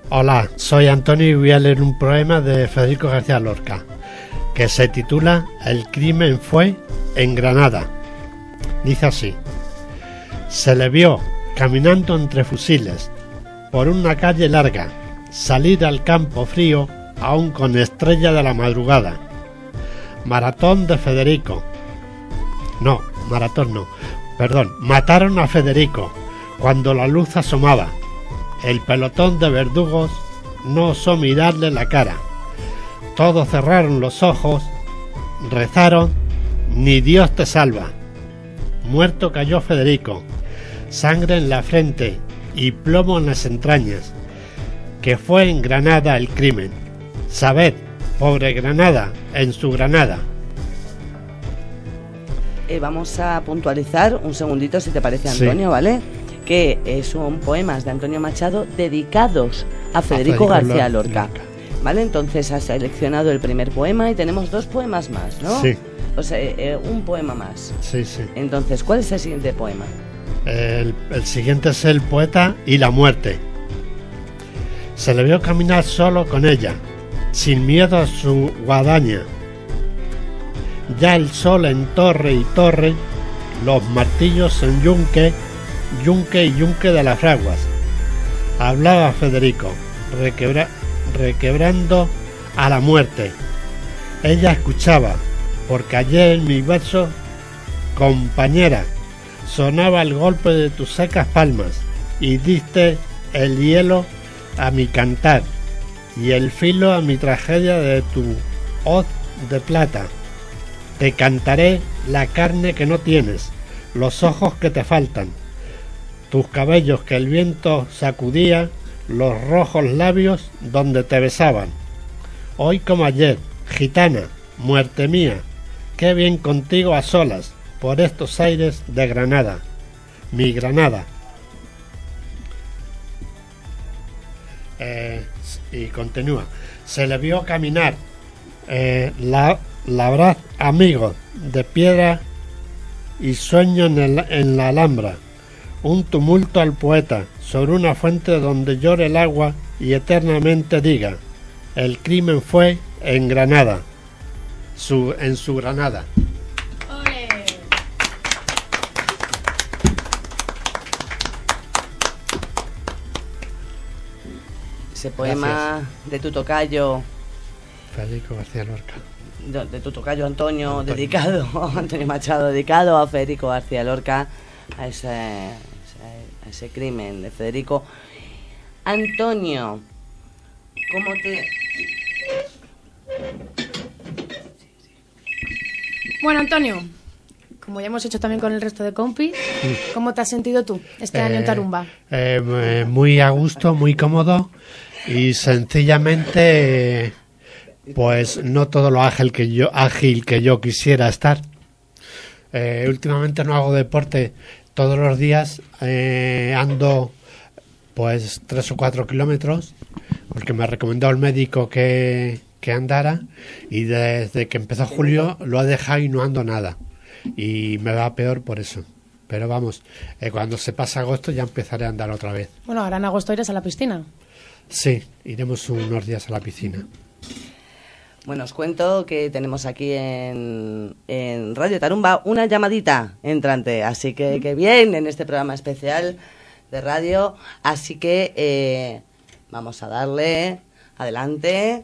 Hola, soy Antonio y voy a leer un poema de Federico García Lorca que se titula El crimen fue en Granada. Dice así: se le vio caminando entre fusiles por una calle larga, salir al campo frío aún con estrella de la madrugada. Maratón de Federico. No, maratón no. Perdón, mataron a Federico cuando la luz asomaba. El pelotón de verdugos no osó mirarle la cara. Todos cerraron los ojos, rezaron, ni Dios te salva. Muerto cayó Federico, sangre en la frente y plomo en las entrañas, que fue en Granada el crimen. Sabed, pobre Granada, en su Granada. Vamos a puntualizar un segundito, si te parece, Antonio, sí. ¿Vale? Que son poemas de Antonio Machado dedicados a Federico García Lorca. ¿Vale? Entonces has seleccionado el primer poema y tenemos 2 poemas más, ¿no? Sí. O sea, un poema más. Sí, sí. Entonces, ¿cuál es el siguiente poema? El siguiente es El poeta y la muerte. Se le vio caminar solo con ella, sin miedo a su guadaña. Ya el sol en torre y torre, los martillos en yunque y yunque de las fraguas. Hablaba Federico, requebrando a la muerte. Ella escuchaba, porque ayer en mi verso, compañera, sonaba el golpe de tus secas palmas, y diste el hielo a mi cantar, y el filo a mi tragedia de tu hoz de plata. Te cantaré la carne que no tienes, los ojos que te faltan, tus cabellos que el viento sacudía, los rojos labios donde te besaban. Hoy como ayer, gitana, muerte mía, qué bien contigo a solas, por estos aires de Granada, mi Granada. Y continúa. Se le vio caminar, labrar amigos de piedra y sueño en la Alhambra. Un tumulto al poeta sobre una fuente donde llore el agua y eternamente diga: el crimen fue en Granada, en su Granada. ¡Ole! Ese poema de tu tocayo Federico García Lorca. De tu tocayo Antonio, dedicado Antonio Machado, dedicado a Federico García Lorca, a ese crimen de Federico. Antonio, ¿cómo te...? Bueno, Antonio, como ya hemos hecho también con el resto de compis, ¿cómo te has sentido tú este año en Tarumba? Muy a gusto, muy cómodo y sencillamente... pues no todo lo ágil que yo quisiera estar. Últimamente no hago deporte todos los días, ando pues 3 o 4 kilómetros, porque me recomendó el médico que andara, y desde que empezó julio lo he dejado y no ando nada, y me va peor por eso. Pero vamos, cuando se pasa agosto ya empezaré a andar otra vez. Bueno, ahora en agosto irás a la piscina. Sí, iremos unos días a la piscina. Bueno, os cuento que tenemos aquí en Radio Tarumba una llamadita entrante, así que bien en este programa especial de radio, así que vamos a darle adelante.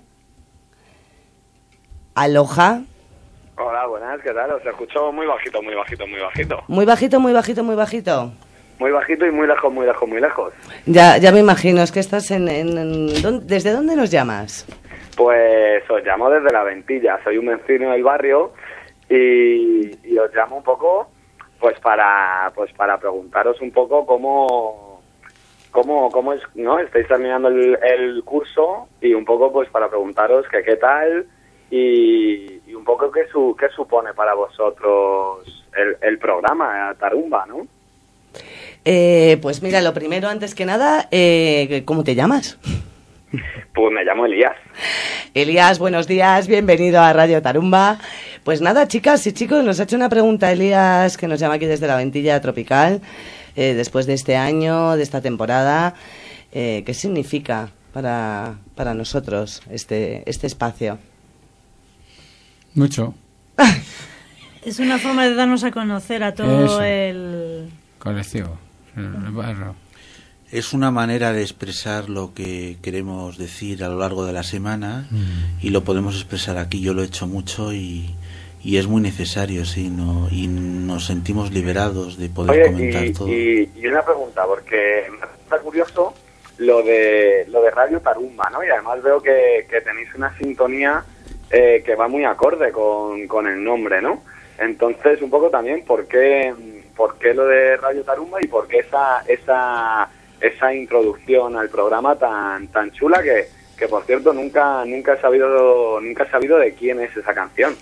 Aloha. Hola, buenas, ¿qué tal? Os escucho muy bajito, muy bajito, muy bajito. Muy bajito, muy bajito, muy bajito. Muy bajito y muy lejos, muy lejos, muy lejos. Ya me imagino, es que estás ¿desde dónde nos llamas? Pues os llamo desde La Ventilla, soy un vecino del barrio y os llamo un poco pues para preguntaros un poco cómo es, ¿no? Estáis terminando el curso y un poco pues para preguntaros que qué tal y un poco qué supone para vosotros el programa Tarumba, ¿no? Pues mira, lo primero, antes que nada, ¿cómo te llamas? Pues me llamo Elías. Elías, buenos días, bienvenido a Radio Tarumba. Pues nada, chicas y chicos, nos ha hecho una pregunta Elías, que nos llama aquí desde La Ventilla Tropical, después de este año, de esta temporada. ¿Qué significa para nosotros este espacio? Mucho. Es una forma de darnos a conocer a todo el colectivo, el barrio. Es una manera de expresar lo que queremos decir a lo largo de la semana y lo podemos expresar aquí. Yo lo he hecho mucho y es muy necesario, sí, ¿no? Y nos sentimos liberados de poder comentar todo. Y una pregunta, porque me está curioso lo de Radio Tarumba, ¿no? Y además veo que tenéis una sintonía que va muy acorde con el nombre, ¿no? Entonces, un poco también, ¿por qué lo de Radio Tarumba y por qué esa introducción al programa tan chula que por cierto nunca he sabido de quién es esa canción?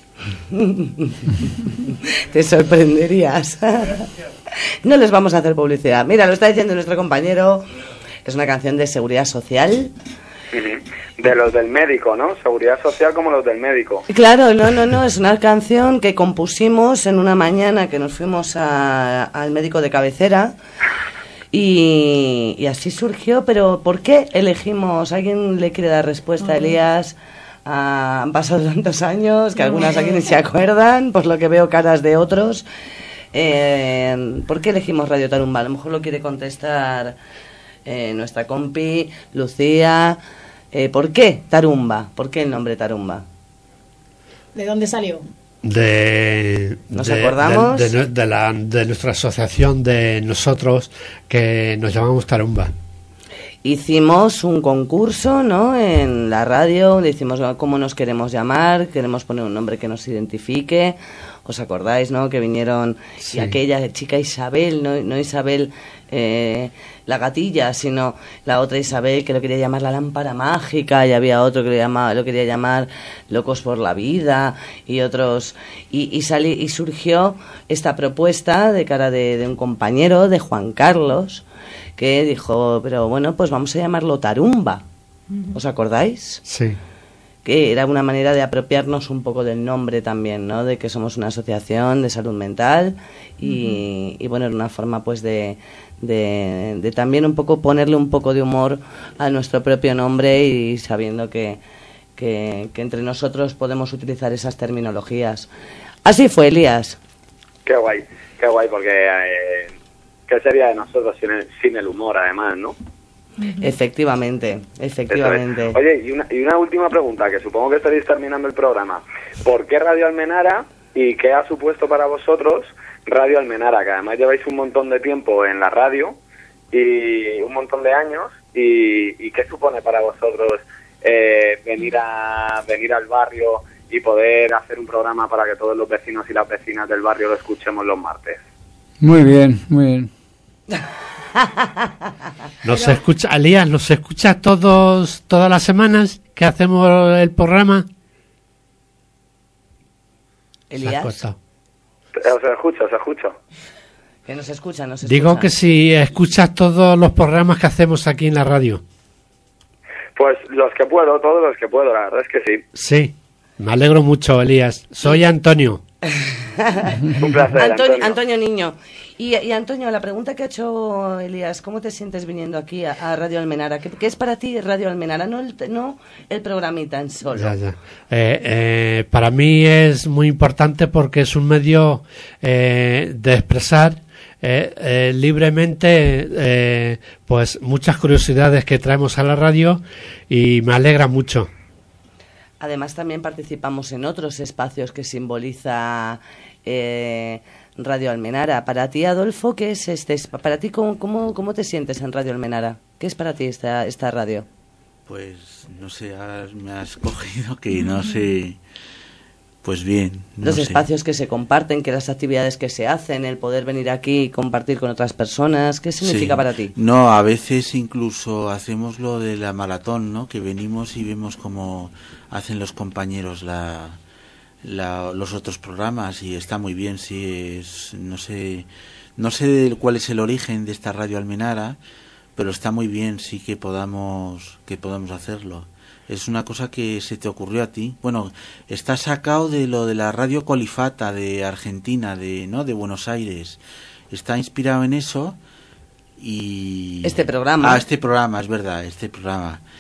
Te sorprenderías. No les vamos a hacer publicidad. Mira, lo está diciendo nuestro compañero. Es una canción de Seguridad Social. De los del médico, ¿no? Seguridad Social como los del médico. Claro, no, es una canción que compusimos en una mañana que nos fuimos al médico de cabecera y así surgió, pero ¿por qué elegimos? ¿Alguien le quiere dar respuesta a Elías? Han pasado tantos años que algunas aquí ni se acuerdan, por lo que veo caras de otros. ¿Por qué elegimos Radio Tarumba? A lo mejor lo quiere contestar nuestra compi, Lucía. ¿Por qué Tarumba? ¿Por qué el nombre Tarumba? ¿De dónde salió? ¿Nos acordamos? De nuestra asociación, de nosotros, que nos llamamos Tarumba. Hicimos un concurso, ¿no? En la radio, decimos cómo nos queremos llamar, queremos poner un nombre que nos identifique. ¿Os acordáis, no? Que vinieron y aquella chica Isabel, no Isabel la gatilla, sino la otra Isabel que lo quería llamar la lámpara mágica, y había otro que lo quería llamar Locos por la Vida, y otros, y surgió esta propuesta de cara de un compañero, de Juan Carlos, que dijo, pero bueno, pues vamos a llamarlo Tarumba. ¿Os acordáis? Sí. Que era una manera de apropiarnos un poco del nombre también, ¿no? De que somos una asociación de salud mental y bueno, era una forma pues de también un poco ponerle un poco de humor a nuestro propio nombre y sabiendo que entre nosotros podemos utilizar esas terminologías. Así fue, Elías. Qué guay, porque ¿qué sería de nosotros sin el humor, además, no? Efectivamente. Oye, y una última pregunta, que supongo que estaréis terminando el programa. ¿Por qué Radio Almenara y qué ha supuesto para vosotros Radio Almenara? Que además lleváis un montón de tiempo en la radio y un montón de años. ¿Y qué supone para vosotros venir al barrio y poder hacer un programa para que todos los vecinos y las vecinas del barrio lo escuchemos los martes? Muy bien. Nos escucha, Elías, nos escucha todas las semanas que hacemos el programa. Elías. Os escucho. Que nos escucha. Digo que si escuchas todos los programas que hacemos aquí en la radio. Pues todos los que puedo, la verdad es que sí. Sí, me alegro mucho, Elías. Soy Antonio. Un placer, Antonio Niño. Y Antonio, la pregunta que ha hecho Elías, ¿cómo te sientes viniendo aquí a Radio Almenara? ¿Qué es para ti Radio Almenara? No el programita en solo. Ya. Para mí es muy importante porque es un medio de expresar libremente pues muchas curiosidades que traemos a la radio y me alegra mucho. Además también participamos en otros espacios que simboliza Radio Almenara. Para ti, Adolfo, ¿qué es para ti cómo te sientes en Radio Almenara? ¿Qué es para ti esta radio? Pues no sé, me has cogido que no sé. Pues bien. Los espacios que se comparten, que las actividades que se hacen, el poder venir aquí y compartir con otras personas, ¿qué significa para ti? No, a veces incluso hacemos lo de la maratón, ¿no? Que venimos y vemos cómo hacen los compañeros los otros programas y está muy bien, sí. No sé cuál es el origen de esta Radio Almenara, pero está muy bien, sí, que podamos hacerlo. Es una cosa que se te ocurrió a ti. Bueno, está sacado de lo de la Radio Colifata de Argentina, de Buenos Aires. Está inspirado en eso y... Este programa. Este programa, es verdad, este programa.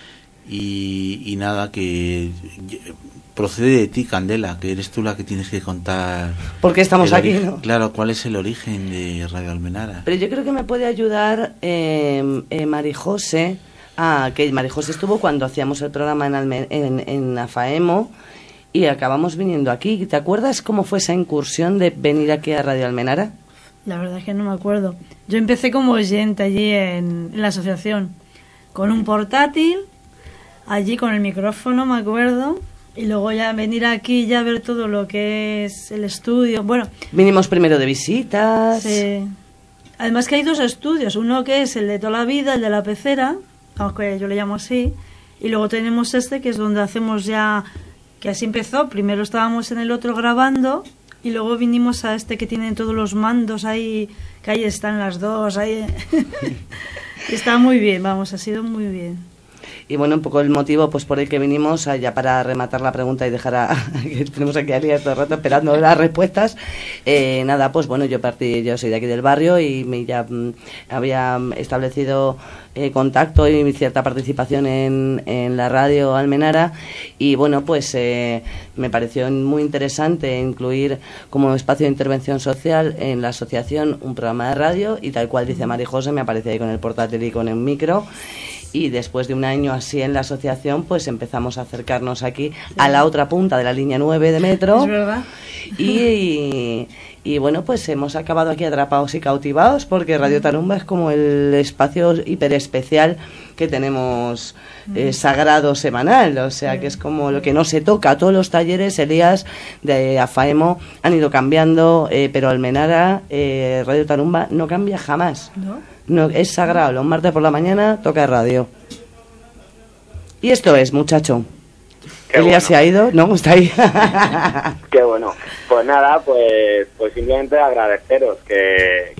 y nada, que procede de ti, Candela, que eres tú la que tienes que contar. ¿Por qué estamos aquí, no? Claro, ¿cuál es el origen de Radio Almenara? Pero yo creo que me puede ayudar Marijose. Que Marijose estuvo cuando hacíamos el programa en AFAEMO y acabamos viniendo aquí. ¿Te acuerdas cómo fue esa incursión de venir aquí a Radio Almenara? La verdad es que no me acuerdo. Yo empecé como oyente allí en la asociación, con un portátil, allí con el micrófono, me acuerdo, y luego ya venir aquí ya ver todo lo que es el estudio. Bueno, vinimos primero de visitas. Sí. Además que hay 2 estudios, uno que es el de toda la vida, el de la pecera, aunque yo le llamo así, y luego tenemos este que es donde hacemos ya, que así empezó. Primero estábamos en el otro grabando y luego vinimos a este que tiene todos los mandos ahí, que ahí están las 2 ahí. Está muy bien, vamos, ha sido muy bien. Y bueno, un poco el motivo pues por el que vinimos, ya para rematar la pregunta y dejar que tenemos aquí a Elías todo el rato esperando las respuestas. Nada, pues bueno, yo soy de aquí del barrio y ya había establecido contacto y cierta participación en la radio Almenara, y bueno, pues me pareció muy interesante incluir como espacio de intervención social en la asociación un programa de radio, y tal cual dice Marijose, me aparece ahí con el portátil y con el micro. Y después de un año así en la asociación, pues empezamos a acercarnos aquí a la otra punta de la línea 9 de metro. Es verdad. Y bueno, pues hemos acabado aquí atrapados y cautivados, porque Radio Tarumba es como el espacio hiper especial que tenemos sagrado semanal, o sea que es como lo que no se toca. Todos los talleres, Elías, de AFAEMO han ido cambiando, pero Almenara, Radio Tarumba no cambia jamás. No, es sagrado. Los martes por la mañana toca radio. Y esto es, muchacho. Qué Elías bueno. se ha ido, ¿no? Está ahí. Qué bueno. Pues nada, pues simplemente agradeceros que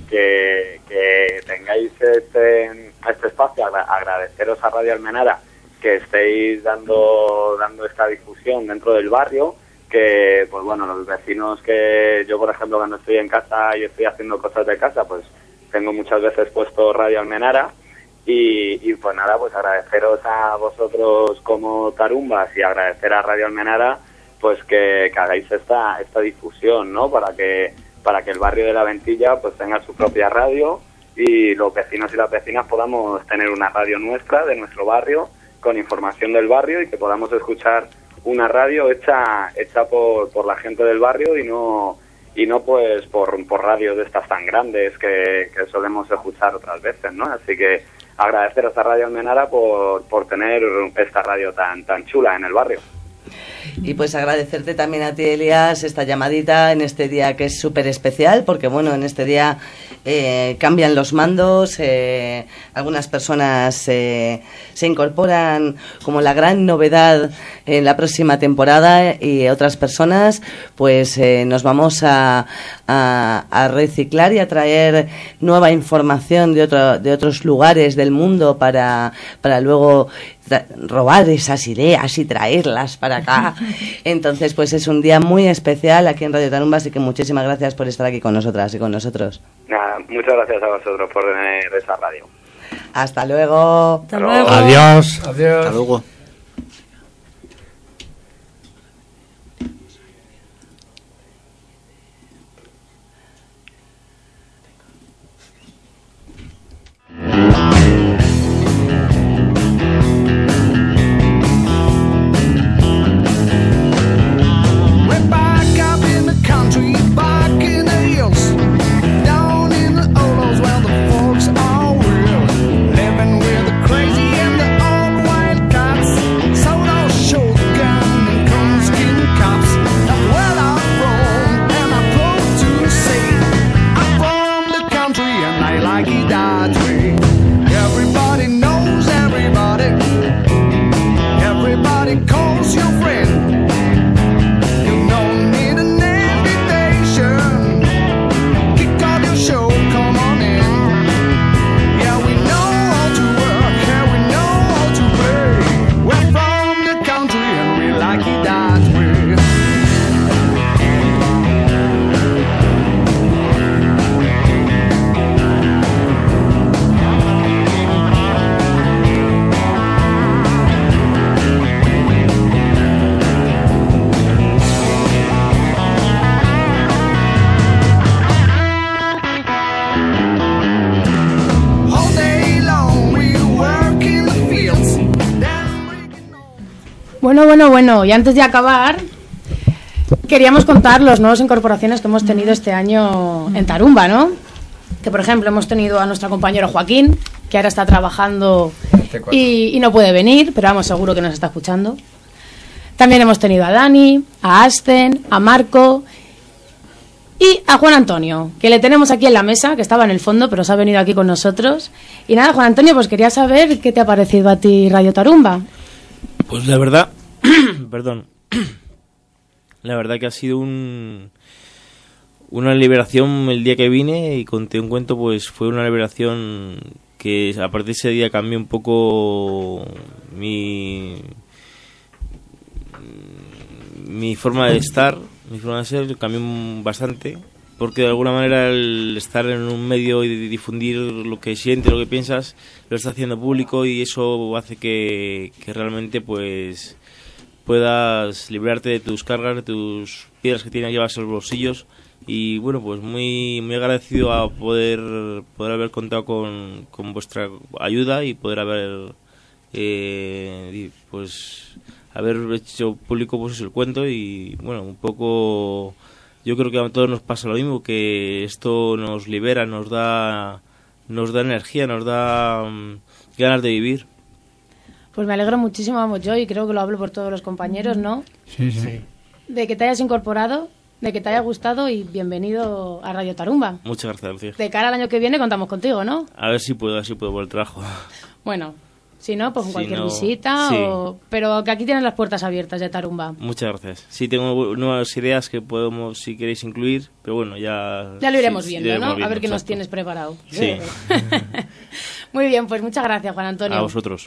tengáis este espacio, agradeceros a Radio Almenara que estéis dando esta difusión dentro del barrio, que pues bueno, los vecinos, que yo por ejemplo cuando estoy en casa y estoy haciendo cosas de casa, pues tengo muchas veces puesto Radio Almenara. Y pues nada, pues agradeceros a vosotros como tarumbas y agradecer a Radio Almenara pues que hagáis esta difusión, ¿no? Para que el barrio de La Ventilla pues tenga su propia radio y los vecinos y las vecinas podamos tener una radio nuestra, de nuestro barrio, con información del barrio, y que podamos escuchar una radio hecha por la gente del barrio y no pues por radios de estas tan grandes que solemos escuchar otras veces, ¿no? Así que agradeceros a Radio Almenara por tener esta radio tan chula en el barrio. Y pues agradecerte también a ti, Elías, esta llamadita en este día que es súper especial, porque bueno, en este día cambian los mandos, algunas personas se incorporan como la gran novedad en la próxima temporada, y otras personas pues nos vamos a reciclar y a traer nueva información de otros lugares del mundo para luego robar esas ideas y traerlas para acá. Entonces pues es un día muy especial aquí en Radio Tarumba, así que muchísimas gracias por estar aquí con nosotras y con nosotros. Nada, muchas gracias a vosotros por tener esa radio. Hasta luego. Hasta luego. Adiós. Adiós. Hasta luego. Living with the crazy and the old wild cats. Bueno, y antes de acabar, queríamos contar las nuevas incorporaciones que hemos tenido este año en Tarumba, ¿no? Que, por ejemplo, hemos tenido a nuestro compañero Joaquín, que ahora está trabajando y no puede venir, pero vamos, seguro que nos está escuchando. También hemos tenido a Dani, a Asten, a Marco y a Juan Antonio, que le tenemos aquí en la mesa, que estaba en el fondo, pero se ha venido aquí con nosotros. Y nada, Juan Antonio, pues quería saber qué te ha parecido a ti Radio Tarumba. Pues la verdad, perdón, la verdad que ha sido una liberación el día que vine, y conté un cuento, pues fue una liberación que a partir de ese día cambió un poco mi forma de estar, mi forma de ser, cambió bastante, porque de alguna manera el estar en un medio y difundir lo que sientes, lo que piensas, lo estás haciendo público, y eso hace que realmente pues puedas librarte de tus cargas, de tus piedras que llevas en los bolsillos. Y bueno, pues muy agradecido a poder haber contado con vuestra ayuda y poder haber hecho público pues el cuento. Y bueno, un poco yo creo que a todos nos pasa lo mismo, que esto nos libera, nos da energía, nos da ganas de vivir. Pues me alegro muchísimo, vamos, yo, y creo que lo hablo por todos los compañeros, ¿no? Sí. De que te hayas incorporado, de que te haya gustado, y bienvenido a Radio Tarumba. Muchas gracias, Lucía. De cara al año que viene contamos contigo, ¿no? A ver si puedo por el trabajo. Bueno, si no, pues con cualquier no, visita, sí. Pero que aquí tienes las puertas abiertas de Tarumba. Muchas gracias. Sí, tengo nuevas ideas que podemos, si queréis, incluir, pero bueno, ya lo iremos viendo, iremos ¿no? viendo, A ver qué nos exacto. tienes preparado. Sí. Muy bien, pues muchas gracias, Juan Antonio. A vosotros.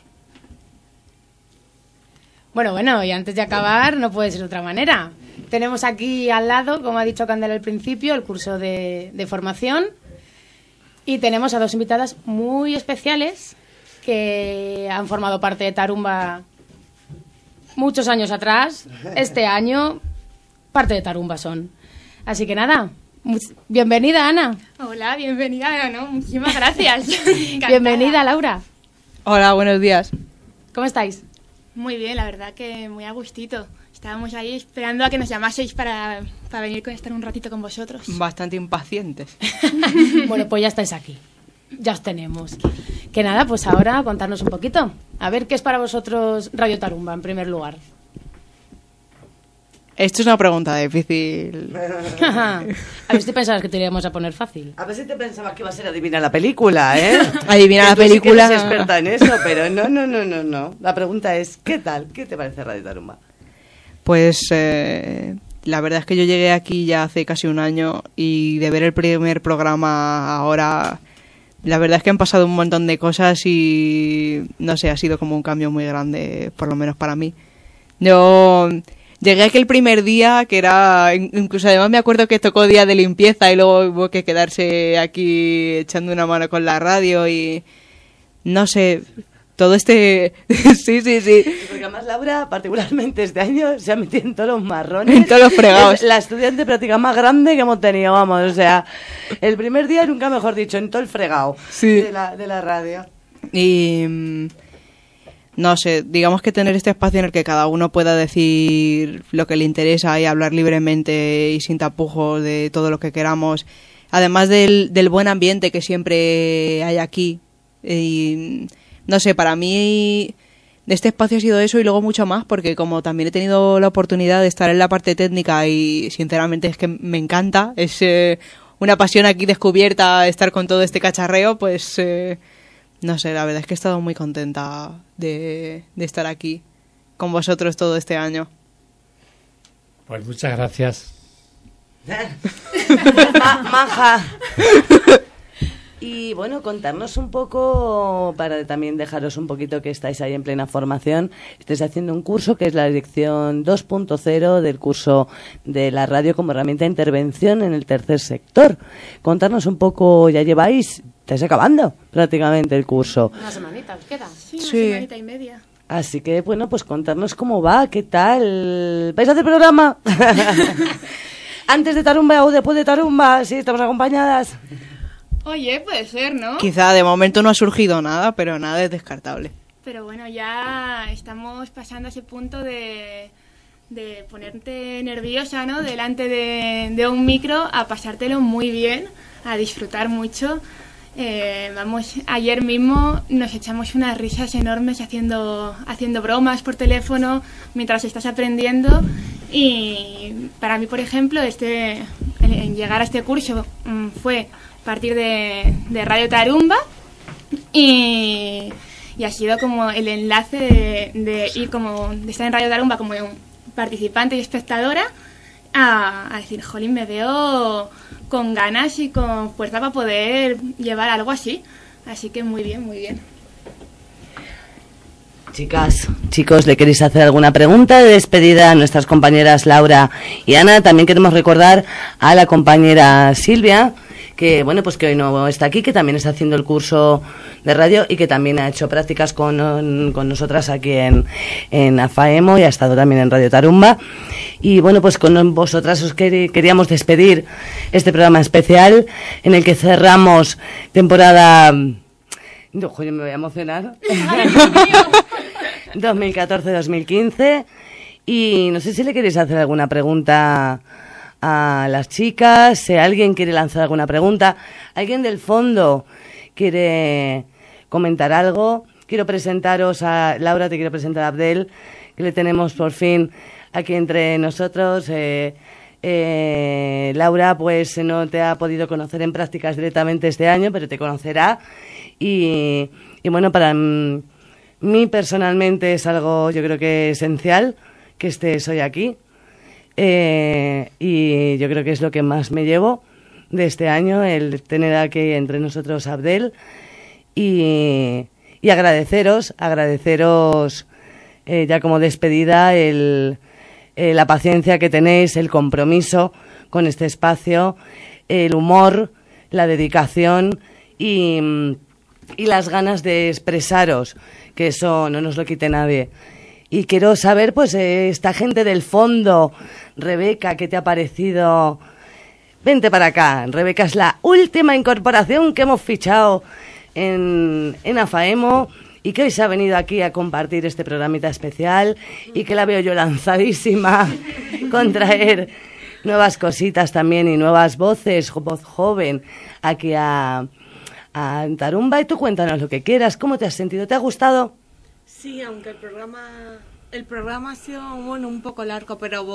Bueno, y antes de acabar, no puede ser de otra manera. Tenemos aquí al lado, como ha dicho Candela al principio, el curso de formación. Y tenemos a dos invitadas muy especiales que han formado parte de Tarumba muchos años atrás. Este año, parte de Tarumba son. Así que nada, bienvenida, Ana. Hola, bienvenida, ¿no? Muchísimas gracias. Bienvenida, Laura. Hola, buenos días. ¿Cómo estáis? Muy bien, la verdad que muy a gustito. Estábamos ahí esperando a que nos llamaseis para venir a estar un ratito con vosotros. Bastante impacientes. Bueno, pues ya estáis aquí. Ya os tenemos. Que nada, pues ahora contarnos un poquito. A ver, ¿qué es para vosotros Radio Tarumba, en primer lugar? Esto es una pregunta difícil. A ver si te pensabas que te íbamos a poner fácil. A ver si te pensabas que iba a ser adivinar la película, ¿eh? Adivinar la película. Sí que eres experta en eso, pero no. La pregunta es, ¿qué tal? ¿Qué te parece Radio Tarumba? Pues la verdad es que yo llegué aquí ya hace casi un año, y de ver el primer programa ahora, la verdad es que han pasado un montón de cosas y no sé, ha sido como un cambio muy grande, por lo menos para mí. Yo llegué aquí el primer día, que era, incluso además me acuerdo que tocó día de limpieza y luego hubo que quedarse aquí echando una mano con la radio y no sé, todo este... sí. Porque además Laura, particularmente este año, se ha metido en todos los marrones. En todos los fregados. Es la estudiante práctica más grande que hemos tenido, vamos, o sea, el primer día, nunca mejor dicho, en todo el fregado de la radio. Y... no sé, digamos que tener este espacio en el que cada uno pueda decir lo que le interesa y hablar libremente y sin tapujos de todo lo que queramos, además del buen ambiente que siempre hay aquí. Y no sé, para mí este espacio ha sido eso y luego mucho más, porque como también he tenido la oportunidad de estar en la parte técnica y sinceramente es que me encanta, es una pasión aquí descubierta estar con todo este cacharreo, pues... no sé, la verdad es que he estado muy contenta de estar aquí con vosotros todo este año. Pues muchas gracias. Maja. Y bueno, contarnos un poco, para también dejaros un poquito que estáis ahí en plena formación. Estáis haciendo un curso que es la dirección 2.0 del curso de la radio como herramienta de intervención en el tercer sector. Contarnos un poco, ya lleváis... estáis acabando prácticamente el curso. Una semanita, ¿os queda? Sí, una semanita y media. Así que, bueno, pues contarnos cómo va, qué tal. ¿Vais a hacer programa? ¿Antes de Tarumba o después de Tarumba? Sí, estamos acompañadas. Oye, puede ser, ¿no? Quizá de momento no ha surgido nada, pero nada es descartable. pero bueno, ya estamos pasando a ese punto de ponerte nerviosa, ¿no? Delante de un micro, a pasártelo muy bien, a disfrutar mucho. Ayer mismo nos echamos unas risas enormes haciendo bromas por teléfono mientras estás aprendiendo, y para mí, por ejemplo, en llegar a este curso fue partir de Radio Tarumba, y ha sido como el enlace de estar en Radio Tarumba como participante y espectadora a decir, jolín, me veo con ganas y con fuerza para poder llevar algo así. Así que muy bien, muy bien. Chicas, chicos, ¿le queréis hacer alguna pregunta de despedida a nuestras compañeras Laura y Ana? También queremos recordar a la compañera Silvia, que bueno, pues que hoy no está aquí, que también está haciendo el curso de radio y que también ha hecho prácticas con nosotras aquí en AFAEMO, y ha estado también en Radio Tarumba. Y bueno, pues con vosotras os queríamos despedir este programa especial en el que cerramos temporada... No, joder, me voy a emocionar. 2014-2015. Y no sé si le queréis hacer alguna pregunta a las chicas, si alguien quiere lanzar alguna pregunta, alguien del fondo quiere comentar algo. Quiero presentaros a Laura, te quiero presentar a Abdel, que le tenemos por fin aquí entre nosotros. Laura pues no te ha podido conocer en prácticas directamente este año, pero te conocerá, y bueno, para mí personalmente es algo, yo creo que esencial que estés hoy aquí. Y yo creo que es lo que más me llevo de este año, el tener aquí entre nosotros a Abdel, y agradeceros ya como despedida la paciencia que tenéis, el compromiso con este espacio, el humor, la dedicación y las ganas de expresaros, que eso no nos lo quite nadie. Y quiero saber, pues, esta gente del fondo, Rebeca, ¿qué te ha parecido? Vente para acá. Rebeca es la última incorporación que hemos fichado en AFAEMO, y que hoy se ha venido aquí a compartir este programita especial, y que la veo yo lanzadísima con traer nuevas cositas también y nuevas voces, voz joven, aquí a Tarumba. Y tú cuéntanos lo que quieras, ¿cómo te has sentido? ¿Te ha gustado? Sí, aunque el programa ha sido, bueno, un poco largo, pero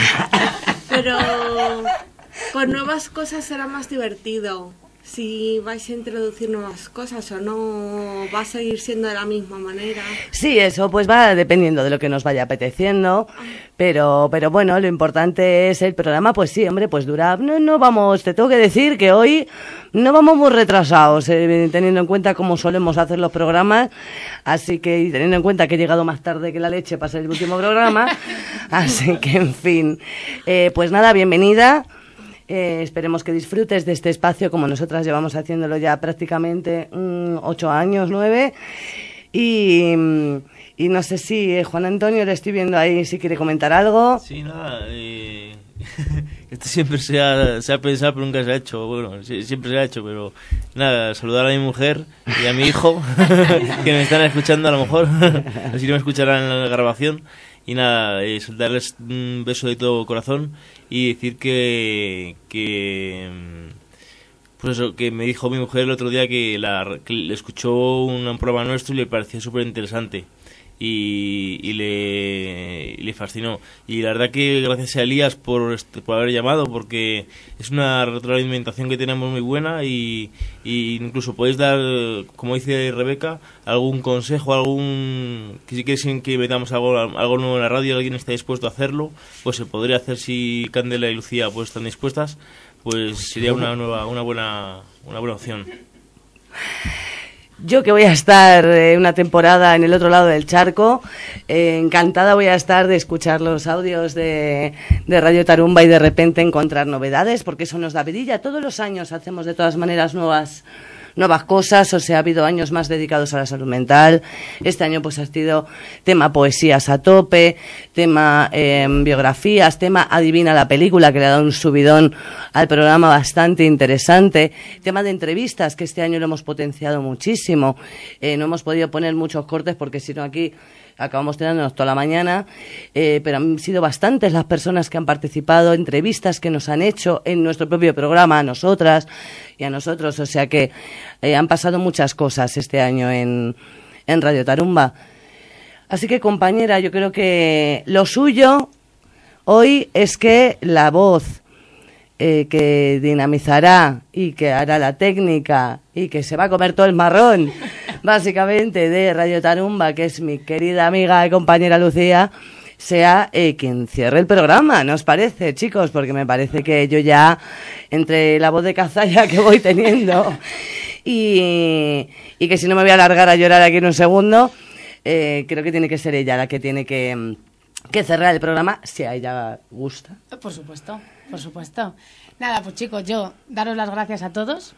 con nuevas cosas será más divertido. Si vais a introducir nuevas cosas o no, va a seguir siendo de la misma manera. Sí, eso pues va dependiendo de lo que nos vaya apeteciendo, pero bueno, lo importante es el programa. Pues sí, hombre, pues dura, no vamos, te tengo que decir que hoy no vamos muy retrasados, teniendo en cuenta cómo solemos hacer los programas, así que, y teniendo en cuenta que he llegado más tarde que la leche para ser el último programa, así que, en fin, pues nada, bienvenida. Esperemos que disfrutes de este espacio como nosotras llevamos haciéndolo ya prácticamente 8 años, 9. Y no sé si Juan Antonio, le estoy viendo ahí, si quiere comentar algo. Sí, nada, esto siempre se ha pensado pero nunca se ha hecho. Bueno, siempre se ha hecho, pero nada, saludar a mi mujer y a mi hijo que me están escuchando a lo mejor, así no me escucharán en la grabación. Y nada, darles un beso de todo corazón y decir que pues eso, que me dijo mi mujer el otro día que le escuchó un programa nuestro y le pareció súper interesante y le fascinó. Y la verdad que gracias a Elías por haber llamado, porque es una retroalimentación que tenemos muy buena, y incluso podéis dar, como dice Rebeca, algún consejo, que si queréis que metamos algo nuevo en la radio, alguien está dispuesto a hacerlo, pues se podría hacer. Si Candela y Lucía pues están dispuestas, pues sería una buena opción. Yo, que voy a estar una temporada en el otro lado del charco, encantada voy a estar de escuchar los audios de Radio Tarumba y de repente encontrar novedades, porque eso nos da vidilla. Todos los años hacemos de todas maneras nuevas nuevas cosas, o sea, ha habido años más dedicados a la salud mental. Este año pues ha sido tema poesías a tope, tema biografías, tema adivina la película, que le ha dado un subidón al programa bastante interesante, tema de entrevistas, que este año lo hemos potenciado muchísimo. No hemos podido poner muchos cortes porque si no aquí acabamos teniéndonos toda la mañana, pero han sido bastantes las personas que han participado, entrevistas que nos han hecho en nuestro propio programa, a nosotras y a nosotros, o sea que han pasado muchas cosas este año en Radio Tarumba. Así que, compañera, yo creo que lo suyo hoy es que la voz que dinamizará y que hará la técnica y que se va a comer todo el marrón, básicamente, de Radio Tarumba, que es mi querida amiga y compañera Lucía, sea quien cierre el programa, ¿no os parece, chicos? Porque me parece que yo ya, entre la voz de cazalla que voy teniendo y que si no me voy a largar a llorar aquí en un segundo, creo que tiene que ser ella la que tiene que cerrar el programa, si a ella gusta. Por supuesto, por supuesto. Nada, pues chicos, yo daros las gracias a todos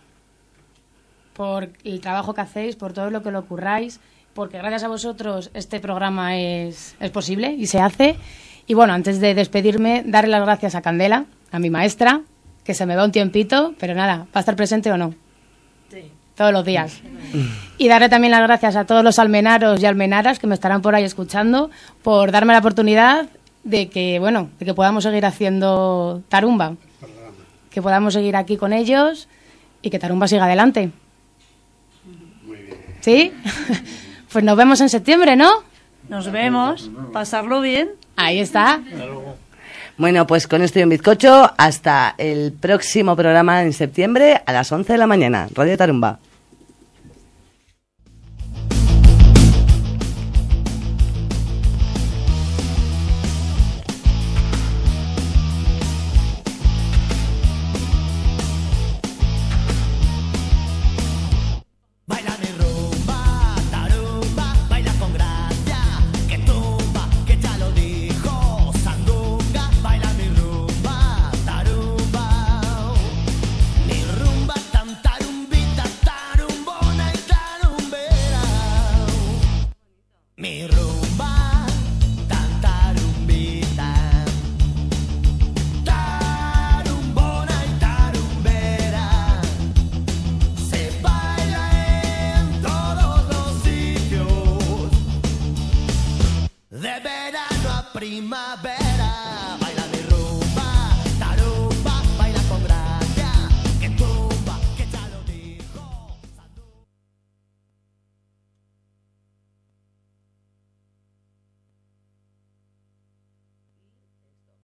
por el trabajo que hacéis, por todo lo que lo curráis, porque gracias a vosotros este programa es posible y se hace. Y bueno, antes de despedirme, darle las gracias a Candela, a mi maestra, que se me va un tiempito, pero nada, ¿va a estar presente o no? Sí. Todos los días. Y darle también las gracias a todos los almenaros y almenaras que me estarán por ahí escuchando, por darme la oportunidad de que, bueno, de que podamos seguir haciendo Tarumba, que podamos seguir aquí con ellos y que Tarumba siga adelante. Muy bien. ¿Sí? Pues nos vemos en septiembre, ¿no? Nos vemos. Pasarlo bien. Ahí está. Bueno, pues con esto y un bizcocho, hasta el próximo programa en septiembre a las 11 de la mañana. Radio Tarumba. De verano a primavera.